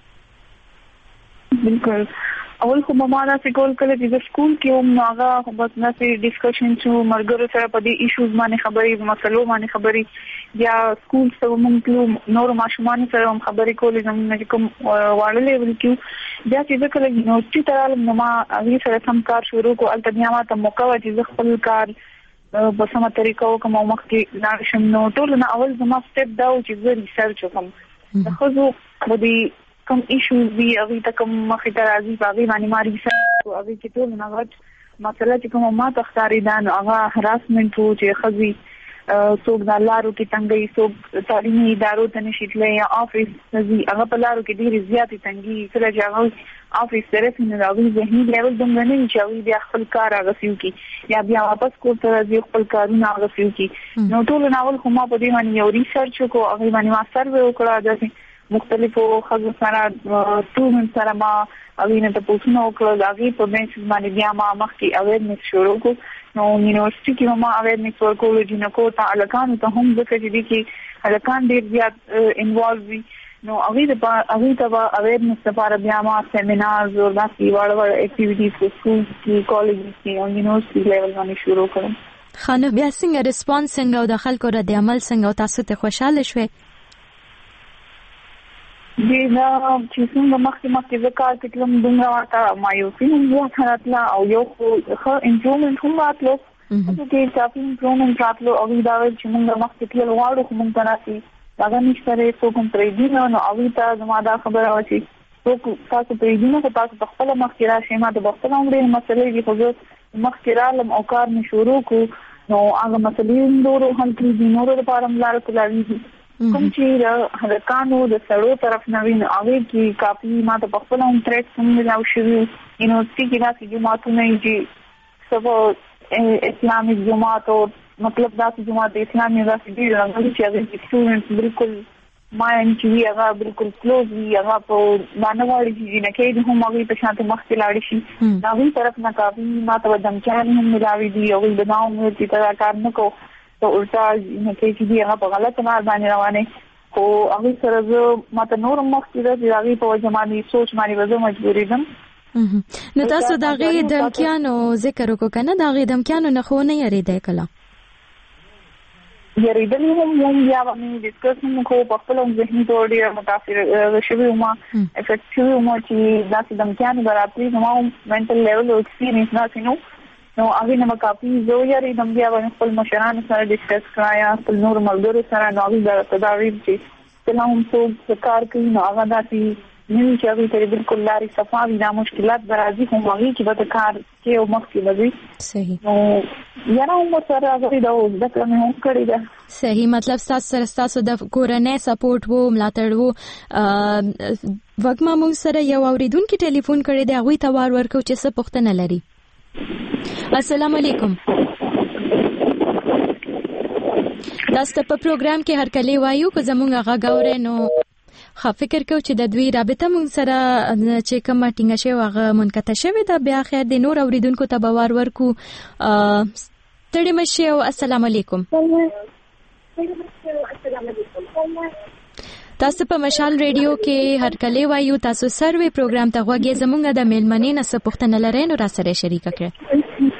بالکل اول خو ما دا سکول کله چې سکول کې هم هغه بس نه سي ډیسکشن شو مرګرو سره په دې ایشوز باندې خبرې مسلو باندې خبرې یا سکول سره موږ نور ماشومان سره هم خبرې کولې زموږ کوم واړه لیول کې بیا چې کله یونیورسيټي ته راغلم ما هغه سره سم کار شروع کو. البته ما ته موقع چې خپل کار په سمه طریقه وکم او مخکې لاړ شم. نو ټول نه اول زما سټپ دا و چې زه ریسرچ وکم د خزو په دې کوم ایشوز دی هغه ته کوم مخې ته راځي باغې باندې ما ریسرچ هغه چې ټول نه غوښ مسله چې کوم ما تختاري دا هغه هراسمنت وو چې خزي څوک د لارو کې تنګي څوک تعلیمي ادارو ته نشیتلې یا افیس نزي هغه په لارو کې ډېری زیاتې تنګي سره چې هغه افیس سره څنګه راوي ذهني لیول دومره نه چې هغه بیا خپل کار راغسیو کی یا بیا واپس کور ته راځي خپل کارونه راغسیو کی. نو ټول ناول خو ما په دې باندې یو ریسرچ کو هغه باندې ما سروې وکړه د مختلفو خزو سره ټول سره ما اوینه ته پوښتنه وکړه هغه په بیس باندې بیا ما مخکې اویرنس شروع کو. نو یونیورسيټي کې ما اویرنس ورکول جنکو ته الکان ته هم ځکه چې دي کې الکان ډېر زیات انوالو وي. نو هغه ته اویرنس لپاره بیا ما سیمینارز او داسې وړ اکټیویټیز په سکول کې کالج کې او یونیورسيټي لیول باندې شروع کړم. خانه بیا څنګه ریسپانس څنګه او د خلکو رد عمل څنګه او تاسو ته خوشاله شوي؟ دا چې څنګه مخکې ذکر کړم دومره ورته مایوسي هم وکړه او یو ښه امپروومنت هم راتلو چې کافي امپروومنت راتلو او دا چې موږ مخکې تل واړو کوم تناسي دا نشته څه کوم پرېدینه نو او ته زما دا خبره و چې څوک تاسو پرېدینه په تاسو په خپل مخکې راشي ما د خپل عمر مسلې دي خو مخکې رالم او کار مې شروع کو نو هغه مسلې نورو هم کې نورو لپاره ملار کوي کوم چې هرکانو د سړو طرف نوین اوی کې کافي ما ته خپل هم ټریک څنګه لاو شوی یونیورسيټي کې راځي جماعتونه چې سبا اسلامي جماعت او مطلب دا چې جماعت اسلامي راځي د راغلي چې هغه سټوډنټس بالکل ماین چې هغه بالکل کلوز وي هغه په باندې چې نه کې هم هغه په شانته مخکې لاړ شي دا وی طرف نه کافي ما ته دمچان هم ملاوي دي او د ناو مې چې دا کار نه کو ته الټا نه کې چې هغه په غلط لار باندې روانه خو هغه سره زه ماته نور مخکې د هغه په ځماني سوچ باندې وځم مجبورې دم نو تاسو دا غي دمکانو ذکر وکړه کنه دا غي دمکانو نه خو نه یریدای کله یریدل هم بیا باندې ډیسکس کوو په خپل ذهني تور ډیر متاثر شوی ما افیکټیو ما چې دا چې دمکانو برابرۍ نو منټل لیول او ایکسپیرینس نه کینو نو هغه نه کافي زه یاري د بیا خپل مشرانو سره ډیسکس کرایا خپل نور ملګرو سره نو هغه د تداویر چې تلهم څو کار کوي نو هغه داسي نیو چې هغه ته بالکل لاري صفاوي دا مشکلات برازي کوم هغه چې به کار کې او مخکې وځي صحیح نو یاره مو سره هغه دا کلمه هم کړی ده صحیح مطلب تاسو د کورنۍ سپورټ وو ملاتړ وو وګما موږ سره یو اوریدونکو ټلیفون کړی دی هغه ته وار ورکو چې څه پوښتنه لري السلام علیکم تاسو په پروګرام کې هر کله وایو کو زمونږ هغه غوړې نو خا فکر کو چې د دوی رابطه مون سره چې کومه ټینګه شوی هغه منقطع شوی دا بیا خیر د نور اوریدونکو ته باور ورکو تړي مشه او السلام علیکم تاسو په مشال ریډیو کې هر کله وایو تاسو سروي پروګرام ته غوږی زمونږ د میلمنې نه څه پوښتنه لرئ نو را سره شریک کړئ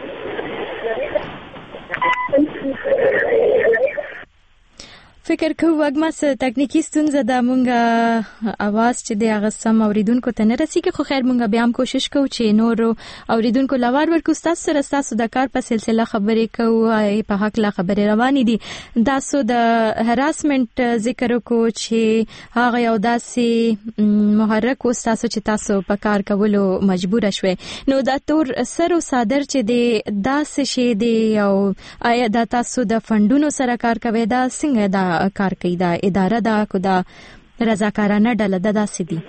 فکر کوم وګما څه تکنیکی ستونزه د مونږه اواز چې د هغه سم اوریدونکو ته نه رسیږي خو خیر مونږ بیا هم کوشش کوو چې نور اوریدونکو لوار ورکو تاسو سره تاسو د کار په سلسله خبرې کوو په حق لا خبرې روانې دي تاسو د هراسمنت ذکر کو چې هغه یو داسې محرک او تاسو چې تاسو په کار کولو مجبور شوي نو دا تور سر او صادر چې د داسې شي دی او آیا د تاسو د فندونو سره کار کوي دا څنګه دا کار کوي دا اداره دا کو دا رضاکارانه ډله د داسې دي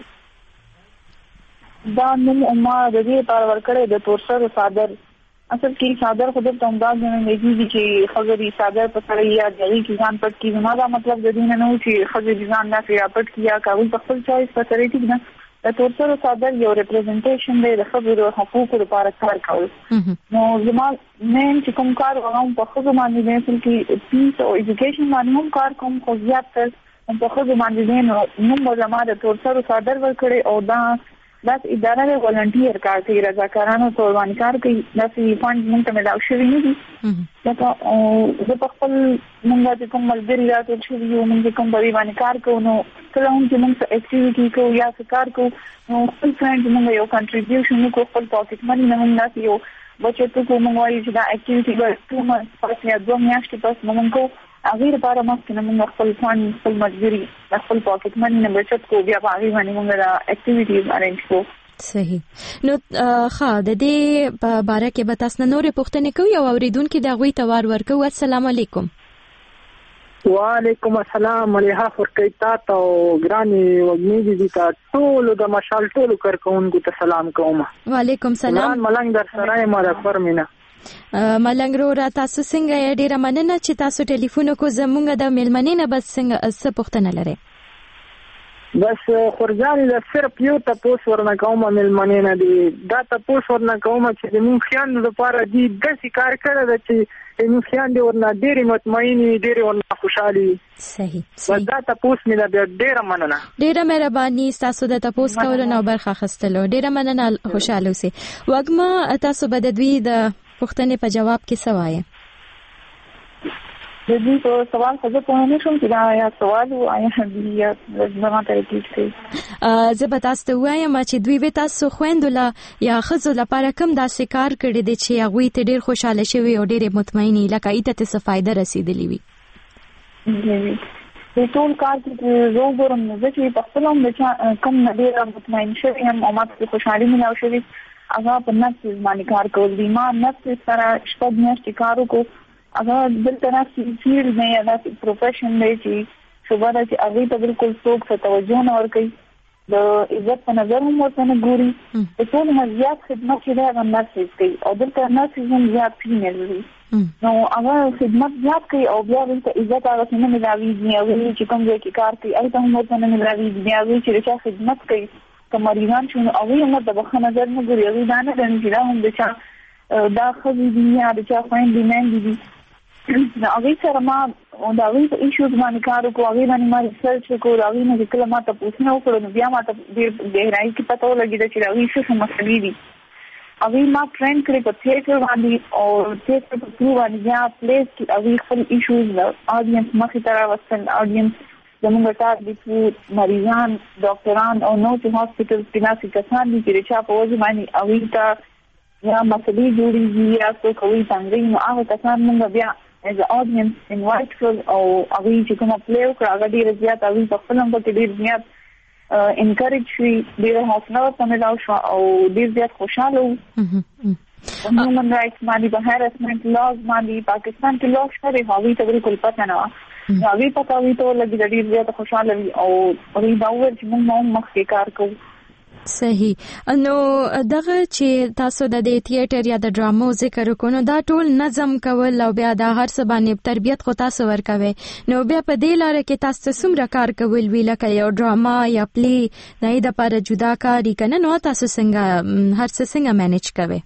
دا نوم ما د دې پر ورکړې د تورسر صادر اصل کې صادر خود ته انداز نه لګي چې خبري صادر په سره یا د دې ځان پټ کی زما دا مطلب د دې نه نو چې خبري ځان نه یا پټ کیا کاوه په خپل چويس په سره ټیک نه د تورسر صادر یو ریپرزنټیشن دی د خبرو حقوقو لپاره کار کوي نو زما مین چې کوم کار وغوم په خو باندې نه چې پیس او ایجوکیشن باندې هم کار کوم خو زیات تر په خو باندې نو نو زما د تورسر صادر ورکړي او دا اداره د ولنټیر کار کوي رضاکارانو ته باندې کار کوي د فند مونږ ته ملاو شوی نه دي دا او د خپل مونږ د کوم ملګری راټول شوی یو مونږ کوم بری باندې کار کوو نو کله هم چې مونږ اکټیویټي کوو یا څه کار کوو نو خپل فرند مونږ یو کنټریبیوشن کوو خپل پاکټ منی نه مونږ یو بچو ته کوم وایي چې دا اکټیویټي به 2 months پس یا 2 میاشتې پس مونږ کو هغه لپاره مخکې موږ خپل فند خپل مجبوري خپل پاکټ منی نه بچت کو بیا هغه باندې موږ دا اکټیویټیز ارینج کو صحیح نو خا د دې په باره کې به تاسو نورې پوښتنې کوي او اوریدونکو د غوي توار ورکو السلام علیکم وعلیکم السلام علیه فرقیتا تو ګرانی وګنی دي تا ټول د مشال ټول کارکونکو ته سلام کوم وعلیکم سلام ملنګ در سره ما د فرمینا ملنګ رو را تاسو څنګه ډیره مننه چې تاسو ټلیفون کو زمونږ د میلمنې نه بس څنګه څه پوښتنه لرئ بس خورجان د صرف یو تاسو ورنه کوم میلمنې نه دي دا تاسو ورنه کوم چې د مون خیان لپاره دي د کار کړه چې مون خیان دی ورنه ډېری مطمئنی ډېری ورنه خوشحالي صحیح دا تاسو مې د ډېره مننه ډېره مهرباني تاسو د تاسو کولو نو برخه خستلو ډېره مننه خوشاله اوسئ وګما تاسو به د دوی د پوښتنې په جواب کې سوای د دې په سوال څه په نه شم چې دا یا سوال او یا هدیه زما ته کیږي زه به تاسو ته وایم چې دوی به تاسو خويندله یا خزو لپاره کوم داسې کار کړی دی چې هغه ته ډیر خوشاله شوي او ډیر مطمئنی لکه ایته څه فائدہ رسیدلی وي. د ټول کار کې زه ګورم چې په خپل هم کم نه ډیر مطمئن شوم او ماته خوشحالي ملو شوي هغه په نفس باندې کار کول دي. ما نفس سره شپږ میاشتې کار وکړ. هغه بل طرف فیلډ نه یا د پروفیشن دی چې شوبه ده چې هغه ته بالکل څوک څه توجه نه ورکوي. د عزت په نظر هم ورته نه ګوري. د ټول نه زیات خدمت چې دی هغه نرسز کوي او دلته نرسز هم زیات فیمیل دي. نو هغه خدمت زیات کوي او بیا ورته عزت هغه څه نه ملاویږي او چې کوم ځای کې کار کوي هغه ته هم ورته نه ملاویږي. بیا هغه چې چا خدمت کوي که مریضان شي نو هغه هم د بخښه نظر نه ګوري. هغه دا نه ګڼي چې دا هم د چا دا ښځې دي یا د چا خویندې میندې دي. نو هغه سره ما د هغه په ایشوز باندې کار وکړ. هغه باندې ما ریسرچ وکړ. هغه نه کله ما ته پوښتنه وکړه نو بیا ما ته ډېر ګهرایي کې پته ولګېده چې هغه څه مسلې دي. هغه ما ټرین کړی په تھیټر باندې او تھیټر په ټرو باندې بیا پلیس کې هغه خپل ایشوز د اډینس مخې ته راوستل. اډینس زموږ ټارګټ مریضان ډاکټران او نو چې هاسپټل کې ناسي کسان دي چې چا په وجه باندې هغه ته یا مسلې جوړیږي یا څه کوي څنګه نو هغه کسان موږ بیا as an audience invite کړ او هغه چې کوم پلی وکړ هغه ډیر زیات هغه په خپل هم کې ډیر زیات انکریج شي. ډیر حوصله ورته ملاو شو او ډیر زیات خوشاله وو. هیومن رائټس باندې په هراسمنت لاز باندې پاکستان کې لاز شته هغه ته بالکل پته نه و. هغه پته وی ته لګي ډیر زیات خوشاله وي او هغه دا ور چې موږ مخکې کار کوو. صحیح. نو دغه چې تاسو د تھیټر یا د ډرامو ذکر وکړو دا ټول نظم کول او بیا د هر څه باندې تربیت خو تاسو ورکوي. نو بیا په دې لاره کې تاسو څومره کار کول وی لکه یو ډراما یا پلی نه د لپاره جدا کاری کنه نو تاسو څنګه هر څه څنګه مینیج کوي؟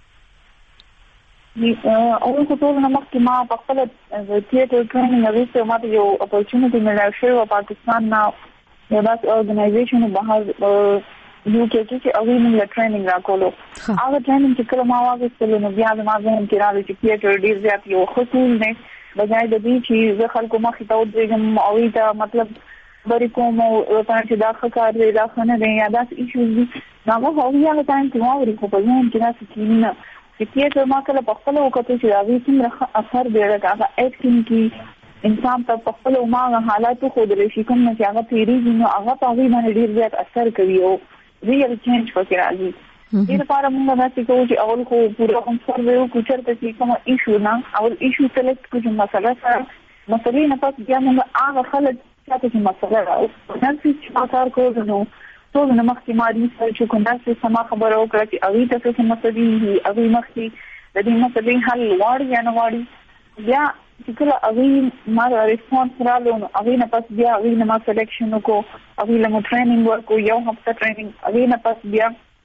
او خو ټول نه مخکې ما په خپل تھیټر ټریننګ غوښته ماته یو اپورچونټی ملو شو په پاکستان نه یو داسې ارګنایزیشن بهر یو کې چې هغه موږ ټریننګ راکولو. هغه ټریننګ چې کله ما واغستل نو بیا د ما ذهن کې راغلی چې تھیټر ډیر زیات یو خصوص نه بجای د دې چې زه خلکو مخې ته ودرېږم او دا مطلب بری کوم او چې دا ښکار دی دا خنه دی یا دا ایشوز دي هغه هغه ټایم کې ما ورې په ځان کې دا څه نه چې تھیټر ما کله په خپل وکړ چې هغه څومره اثر دی هغه اکټینګ کې انسان ته په خپل ما حالات خو درې شي کوم چې هغه تیریږي نو هغه په هغه باندې ډیر زیات اثر کوي او ریل چینج پکې راځي. دې لپاره موږ دا چې کوو چې اول خو پورا هم سروې وکړو چې کوم ایشو نه اول ایشو سلیکټ کړو چې مسله سره مسلې نه پات بیا موږ هغه خلک چې مسله راوړو نن چې کار کوو نو ټول نه مخکې ما ریسرچ وکړم چې سم خبره وکړه چې هغه ته څه مسلې دي هغه مخکې د دې مسلې حل واړي یا نه واړي بیا چې کله هغه ما ریسپانس رالو نو هغه نه پس بیا هغه نه ما سلیکشن وکړو هغه له ټریننګ ورکو یو هفته ټریننګ هغه نه پس بیا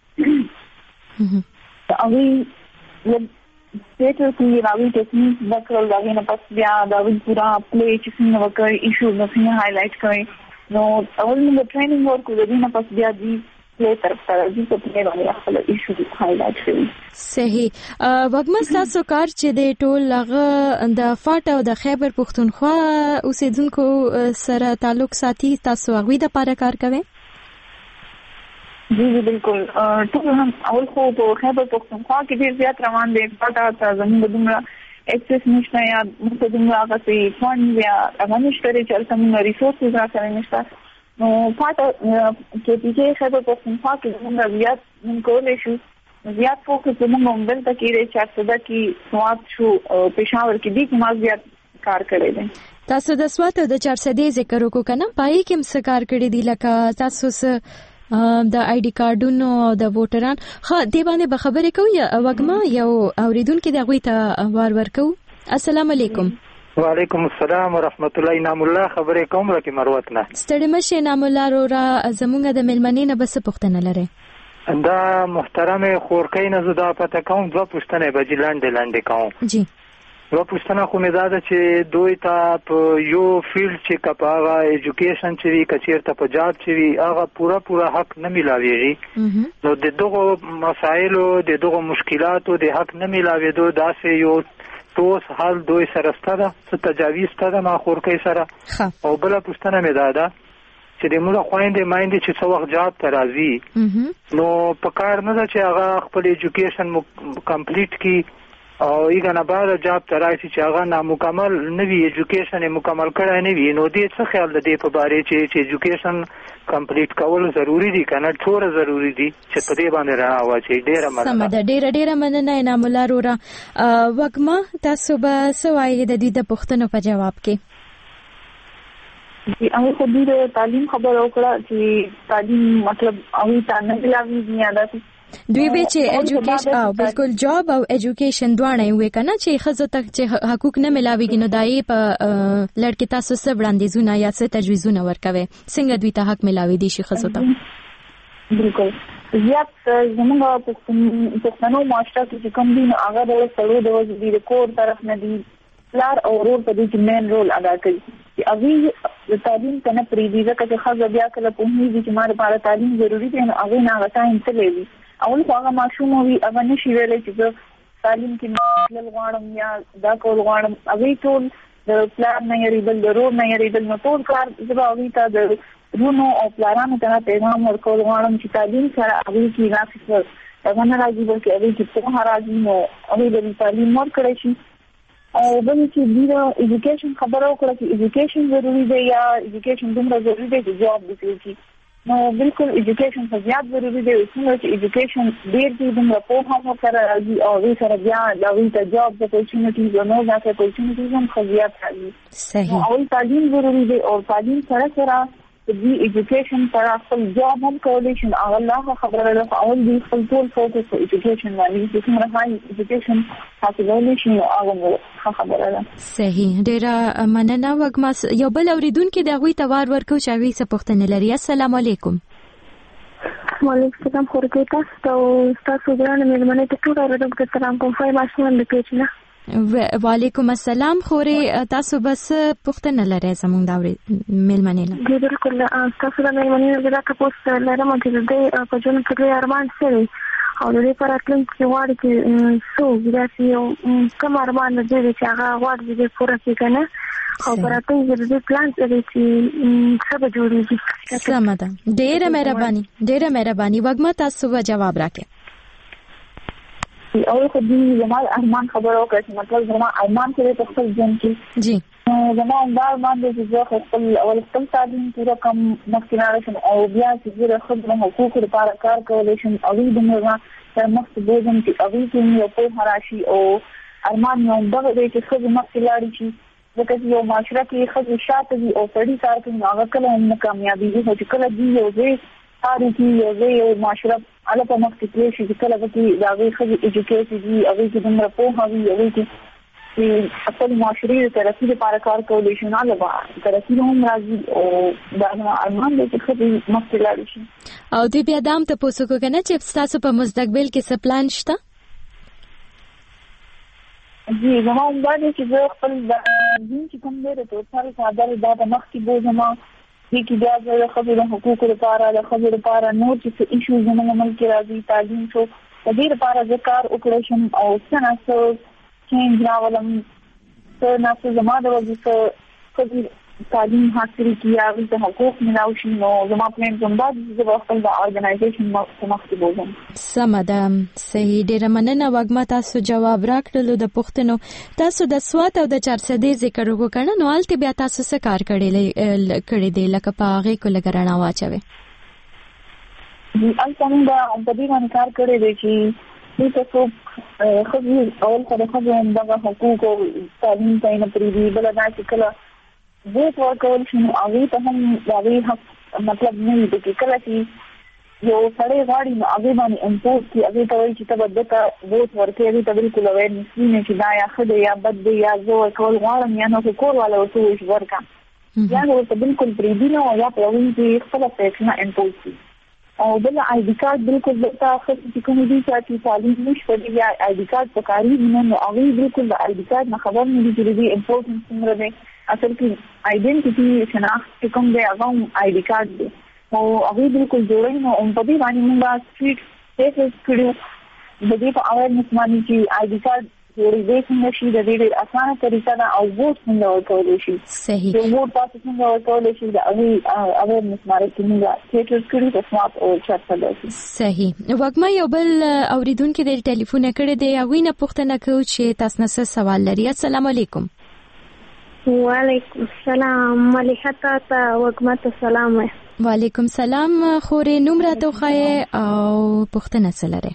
هغه تھیټر کې هغه ټیکنیک وکړل هغه نه پس بیا دا پورا پلی چې څنګه وکړي ایشو نو څنګه هایلایټ کړي نو اول موږ ټریننګ ورکو د دې نه پس بیا دی طرف سره د په باندې خپل ایشو هایلایټ کړي. صحیح. وګمس تاسو کار چې د ټول هغه د فاټ او د خیبر پښتونخوا اوسیدونکو سره تعلق ساتي تاسو هغه د لپاره کار کوي؟ جی بالکل. ټول هم اول خو په خیبر پښتونخوا کې ډیر زیات روان دي فاټ او زموږ دومره اکسس نشته یا موږ دومره هغه فند یا هغه نشته چې موږ ریسورسز راکړل نشته نو فاټ کې چې خیبر پښتونخوا کې موږ زیات موږ کولای شو زیات فوکس موږ بل تکي چې څه کې سواد شو پېښور کې دي چې ما زیات کار کړی دی. تاسو د سواد د 400 ذکر وکړو کنه پای کې هم کار کړی دی لکه تاسو د آی ډي کارډونو او د ووټران خو دې باندې به خبرې کوي وګما یو اوریدونکو د غوي ته وار ورکو. السلام علیکم. وعلیکم السلام ورحمت الله. نام الله خبرې کوم لکه مروت نه ستړي مشه. نام الله را زمونږ د ملمنې نه بس پوښتنه لري دا محترم خورکې نه زدا پته کوم دوه پوښتنه به لاندې کوم. جی دوه پوښتنه خو مې دا ده چې دوی ته په یو فیلډ چې کپاغه ایجوکیشن چې وی کچیرته په جاب چې وی هغه پورا حق نه ملاويږي نو د دغه مسایلو د دغه مشکلاتو د حق نه ملاويدو داسې یو توس حال دوی سره ستاره څه تجاویز ستاره ما خورکې سره او بل پښتنه مې دادا چې د موږ خويندې مایندې چې څو وخت جاب ته راځي نو په کار نه ده چې هغه خپل ایجوکیشن کمپلیټ کی او یې نه بعد جاب ته راځي چې هغه نامکمل نوی ایجوکیشن مکمل کړی نه وي نو دې څه خیال ده په باره چې ایجوکیشن کمپلیټ کول ضروری دي کنه ټول ضروری دي چې په دې باندې رڼا واچي ډیره مننه سم ده ډیره مننه انعام الله رورا وګما تاسو به سوای د دې د پوښتنو په جواب کې هغه خو دې تعلیم خبر وکړه چې تعلیم مطلب هغه ته نه ملاوي نه ده دوی به چې ایجوکیشن او بالکل جاب او ایجوکیشن دواړه وي کنه چې خزو تک چې حقوق نه ملاويږي نو دای په لړکی تاسو سره وړاندیزونه یا څه تجویزونه ورکوي څنګه دوی ته حق ملاوي دي شي خزو ته بالکل زیات زموږ پښتنو معاشره کې کوم دي هغه د سړو د وزیر کور طرف نه دي لار او رول په دې کې مین رول ادا کوي چې اوی د تعلیم ته نه پریږدي ځکه چې خزه بیا کله په هیڅ چې ماره لپاره تعلیم ضروری دی نو هغه نه غواړي چې لوي اول هغه ماشوم وي هغه نشي ویلای چې تعلیم کې مطلب غواړم یا دا کول غواړم هغه ټول د پلان نه یریدل د رول نه یریدل نو ټول کار زما هغه ته د رونو او پلانونو ته پیغام ورکول غواړم چې تعلیم سره هغه کې راځي هغه نه راځي بلکې هغه کې په راځي نو هغه د تعلیم ورکړي شي او بل چې د ایجوکیشن خبرو کړه چې ایجوکیشن ضروری دی یا ایجوکیشن دومره ضروری دی چې جاب وکړي نو بالکل ایجوکیشن خو زیات ضروری دی څنګه چې ایجوکیشن ډیر دي دومره په هم سره راځي او وی سره بیا د جاب د اپورچونټیز او نو ځکه اپورچونټیز هم خو زیات راځي صحیح او تعلیم ضروری دی او تعلیم سره د ایجوکیشن سره خپل جاب هم کولای شي الله خبره ده اول دی خپل ټول فوکس په ایجوکیشن باندې چې څنګه هاي ایجوکیشن حاصلول شي هغه خبره ده صحیح ډیر مننه وګما یو بل اوریدونکو د غوي توار ورکو چاوي څه پوښتنه لري السلام علیکم وعلیکم السلام خورګه تاسو ګرانه مېلمنه ته ټول راډیو کې سلام کوم فای ماشومان د پیچنه وعلیکم السلام خوري تاسو بس پوښتنه لرئ زموږ دا مېلمنه له بالکل تاسو د مېلمنې د تاسو لرم چې د په جون کې ارمان سره او د دې پر اتلم چې واړ کې سو ګرافي کوم ارمان دې چې هغه واړ دې پوره کې کنه او پراته دې پلان لري چې څه به جوړیږي سم ده ډېر مهرباني وګما تاسو جواب راکړئ او خو دې زموږ ارمان خبرو کوي مطلب زموږ ارمان کې په خپل ځان کې جی زموږ دا ارمان دې چې خپل اول خپل تعلیم پوره کم مخکینه او بیا چې زه خپل حقوق لپاره کار کولای شم او دې موږ تر مخ ته بوزم چې اوی کې یو په هراشي او ارمان یو دغه دې چې خپل مخ کې لاړ شي ځکه چې یو معاشره کې خپل شاته دي او پړی کار کوي هغه کله هم کامیابی دي چې کله دی یو ځای تاریخي یو معاشره على په مخ کې شي چې کله به دا غي خو ایجوکیشن دي او چې دومره په هغه یو چې خپل معاشري ترقی لپاره کار کولای شي نه لبا ترقی هم راځي او دا ارمان دې چې خو مخ کې لاړ شي او دې بیا دام ته پوسو کنه چې تاسو په مستقبل کې څه پلان شته جی زموږ باندې چې زه خپل دین چې کوم دی ته څاري ساده دا مخ کې بوزم چې بیا د خبرو حقوق لپاره د خبرو لپاره نور چې ایشو زموږ ملک راځي تعلیم شو د دې لپاره ذکر وکړم شم او څنګه چینج راولم څه نه زموږ د وظیفه تعلیم حاصل کیا د حقوق ملاو شي نو زموږ پلان زموږ د خپل د ارګنایزیشن مخکې بوزم سمه صحیح ډیر مننه وګما تاسو جواب راکړلو د پوښتنو تاسو د سوات او د 400 ذکر وکړه نو الته بیا تاسو څه کار کړی دی لکه په هغه کو لګرانه واچوي الته موږ په دې باندې کار کړی دی چې تاسو خو اول کله خو د حقوق او تعلیم ته نه پریږدي بل نه چې کله ووټ ورکول شي نو هغه ته هم هغه حق مطلب نه دی چې کله چې یو سړی غواړي نو هغه باندې امپورټ کی هغه ته وایي چې ته به دته ووټ ورکړي هغه ته بالکل وایي نه چې دا یا خدای یا بد دی یا زه ورکول غواړم یا نو کور والا ورته وایي ورکا یا نو ته بالکل پریدي نو یا په وایي چې خپل فیصله امپورټ کی او بل آی ډی کارت بالکل دته خپل چې کوم دي چې تعلیم نشته دی یا آی ډی کارت په کاری نه نو هغه بالکل د آی ډی کارت نه خبر نه دي چې دی امپورټنس څنګه دی اصل کې آیډنټیټي شناخت کوم دی هغه آی ډی کارت دی او هغه بالکل جوړی نو په دې باندې موږ سټریټ سیف کړو د دې په اورنس باندې چې آی ډی کارت جوړېدای څنګه شي د دې اسانه طریقه دا او ووټ څنګه ورکول شي. صحیح. د ووټ تاسو څنګه ورکول شي د هغه مسمارې څنګه تیټر کړی د سمارټ او چټ سره. صحیح. وګما یو بل اوریدونکو د ټلیفون کړي دی او نه پوښتنه کوي چې تاسو نه سوال لري. السلام علیکم. وعلیکم السلام. مليحه ته وګما ته سلام. وعلیکم سلام. خورې نوم راته وخایې او پوښتنه سره.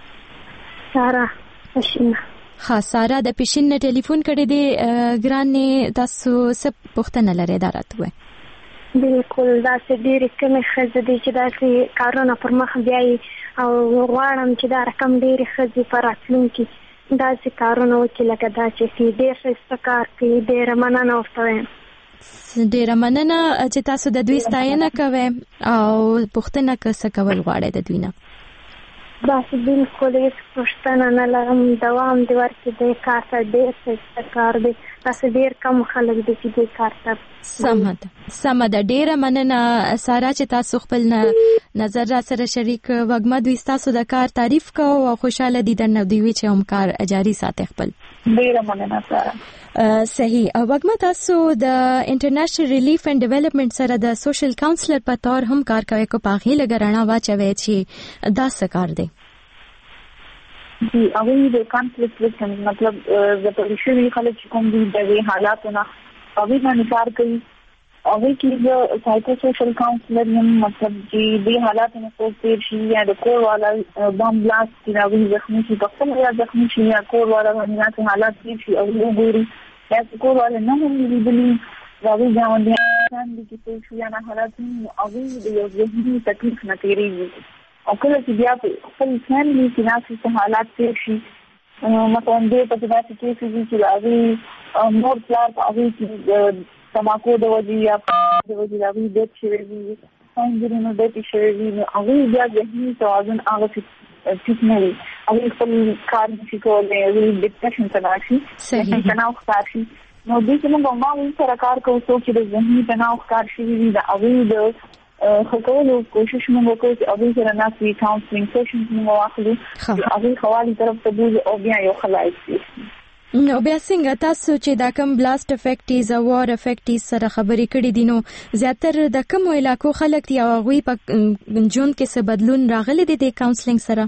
سارا پښینه. ها سارا د پښین ټلیفون کړي دی ګرانې تاسو څه پوښتنه لرئ دا راته وایي. بالکل دا چې ډېرې کمې ښځې دي چې داسې کارونه پر مخ بیایي او غواړم چې دا رقم ډېرې ښځې په راتلونکي داسې کارونه وکړي لکه دا چې ډېر ښایسته کار کوي. ډېره مننه ورته وایم. ډېره مننه چې تاسو د دوی ستاینه کوئ او پوښتنه څه کول غواړئ د دوی نه. بس بالکل هیڅ پوښتنه نه لرم. دوام دې ورکړي. دې کار ته ډېر ښایسته کار دی. تاسو ډېر کم خلک دي چې دې کار ته. سمه ده. ډېره مننه سارا چې تاسو خپل نظر را سره شریک وګما دوی تاسو د کار تعریف کوو او خوشاله دي درنه دوی چې هم کار جاري ساتي خپل. ډېره مننه سارا. صحیح. وګما تاسو د انټرنیشنل ریلیف اینڈ ډیولپمنٹ سره د سوشل کاونسلر په تور هم کار کوي کو پاغي لګرانه واچوي چې دا څه کار دی. جی هغه د کانفلیکټ وکړي مطلب د پولیسي خلک کوم دي د حالاتونه هغه باندې کار کوي. هغه کې د سایکو سوشل کاونسلر هم مطلب چې د حالاتونو په تیر شي یا د کور والا بم بلاست کې راوي زخمي شي په خپل یا زخمي شي یا کور والا باندې حالات تیر شي او وګوري یا کور والا نه هم لیدلي راوي ځان دي چې څه شي یا حالات هغه د یو ذهني تکلیف نه تیریږي او کله چې بیا خپل فیملی کې ناسې حالات تیر شي مثلا دې په داسې کې چې راوي مور پلار هغه چې تماکو د وجې یا د وجې راوي د شوی وي څنګه د دې شوی وي هغه بیا ذهني توازن هغه ټیک نه وي او خپل کار نشي کولای او ډیپریشن ته راشي تناو ښکار شي. نو دې چې موږ معمولا سره کار کوو چې د ذهني تناو ښکار شي وي د هغه د خپلو کوشش موږ کوو چې هغه سره ناسي کاونسلینګ سیشنز موږ واخلو هغه خوالي طرف ته بوزي او بیا یو خلای شي. نو بیا څنګه تاسو چې دا کوم بلاست افیکټیز او وار افیکټیز سره خبرې کړې دي نو زیاتره د کوم علاقو خلک دی او غوي په جون کې څه بدلون راغلي دي د کاونسلینګ سره؟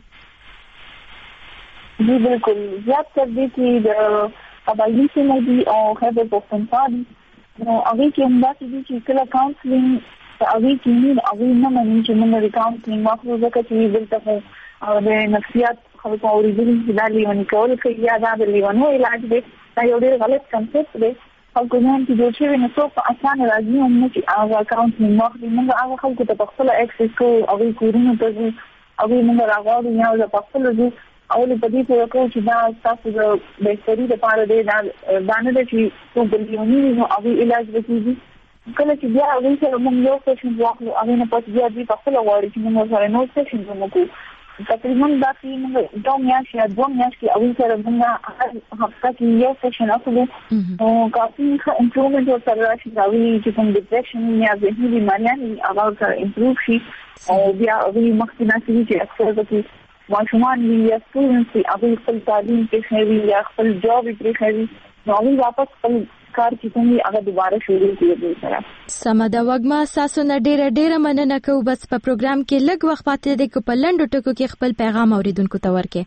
جی بالکل زیاتره دي چې د قبایلی سیمه دي او خیبر پختونخوا دي. نو هغه کې هم دا چې کله کاونسلینګ هغه کې نه مانی چې موږ د کاونسلینګ واخلو ځکه چې دلته او د نفسیات خلک اوریدل چې دا لیونی کول کوي یا دا د لیونو علاج دی. دا یو ډېر غلط کنسپټ دی. خلکو ځان کې جوړ شوی نه څو په اسانه راځي هم نه چې هغه کاونسلینګ واخلي. موږ هغه خلکو ته په خپل اکسس کوو هغوی کورونو ته ځو هغوی موږ راغواړو یا په خپل ځو او په دې پوه کوو چې دا ستاسو د بهتري لپاره دی. دا نه ده چې څوک د لیوني وي نو هغوی علاج وکړي. کله چې بیا هغوی سره موږ یو سیشن واخلو هغوی نه پس بیا دوی په خپله غواړي چې موږ سره نور سیشن وکړو. تقریبا دا چې موږ 2 میاشتې یا 2 میاشتې هغوی سره موږ هر هفته کې یو سیشن اخلو نو کافي ښه امپرومنټ ورسره راشي. هغوی چې کوم ډپریشن یا ذهني بیماریان وي هغه ورسره امپروو شي او بیا هغوی مخکې ناسې وي چې اکثر پکې ماشومان وي یا سټوډنټس وي هغوی خپل تعلیم پرېښی وي یا خپل جاب یې پرېښی وي نو هغوی واپس خپل کار چې کوم هغه دوباره شروع کړي سره. سمه ده. وګما تاسو نه ډېره مننه کوم. بس په پروګرام کې لږ وخت پاتې دی کو په لنډو ټکو کې خپل پیغام اوریدونکو ته ورکړئ.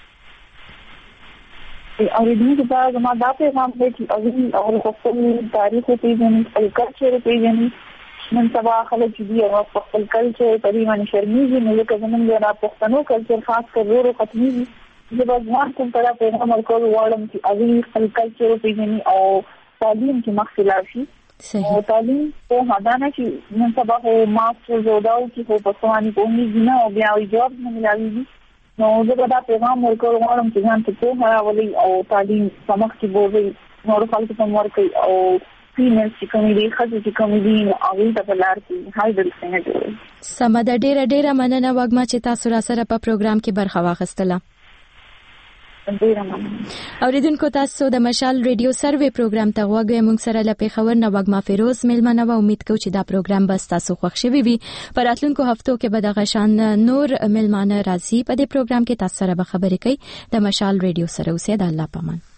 اوریدونکو ته زما دا پیغام دی چې اول خپل تاریخ پیژني خپل کلچر پیژني. نن سبا خلک چې دی هغه خپل کلچر په دې باندې شرمېږي نو لکه زموږ د پښتنو کلچر خاص کر ورو ختمېږي. زه به ځوان کوم طرح پیغام ورکول غواړم چې هغوی خپل کلچر پیژني او تعلیم کې مخکې لاړ شي. او تعلیم په هدانه چې نن سبا خو ماسټرز او داو چې په پښتواني پوهېږي نه او بیا یې جاب نه ملاویږي. نو زه به دا پیغام ورکول غواړم چې ځان ته پوهه راولئ او تعلیم په مخکې بوځئ نورو خلکو ته هم ورکوئ او فیمیلز چې کومې دي ښځې چې کومې دي نو هغوی ته په لار کې هایډل څنګه جوړوي. سمه ده. ډېره مننه وګما چې تاسو را سره په پروګرام کې برخه واخیستله. اوریدونکو تاسو د مشال ریډیو سروې پروګرام ته غوږی مونږ سره لپاره خبر نه وګما فیروز ملمنه و امید کوم چې دا پروګرام به تاسو خوښ شي وي پر راتلونکو هفتو کې به د غشان نور ملمانه راځي په دې پروګرام کې تاسو سره به خبرې کوي د مشال ریډیو سره اوسه د الله پامان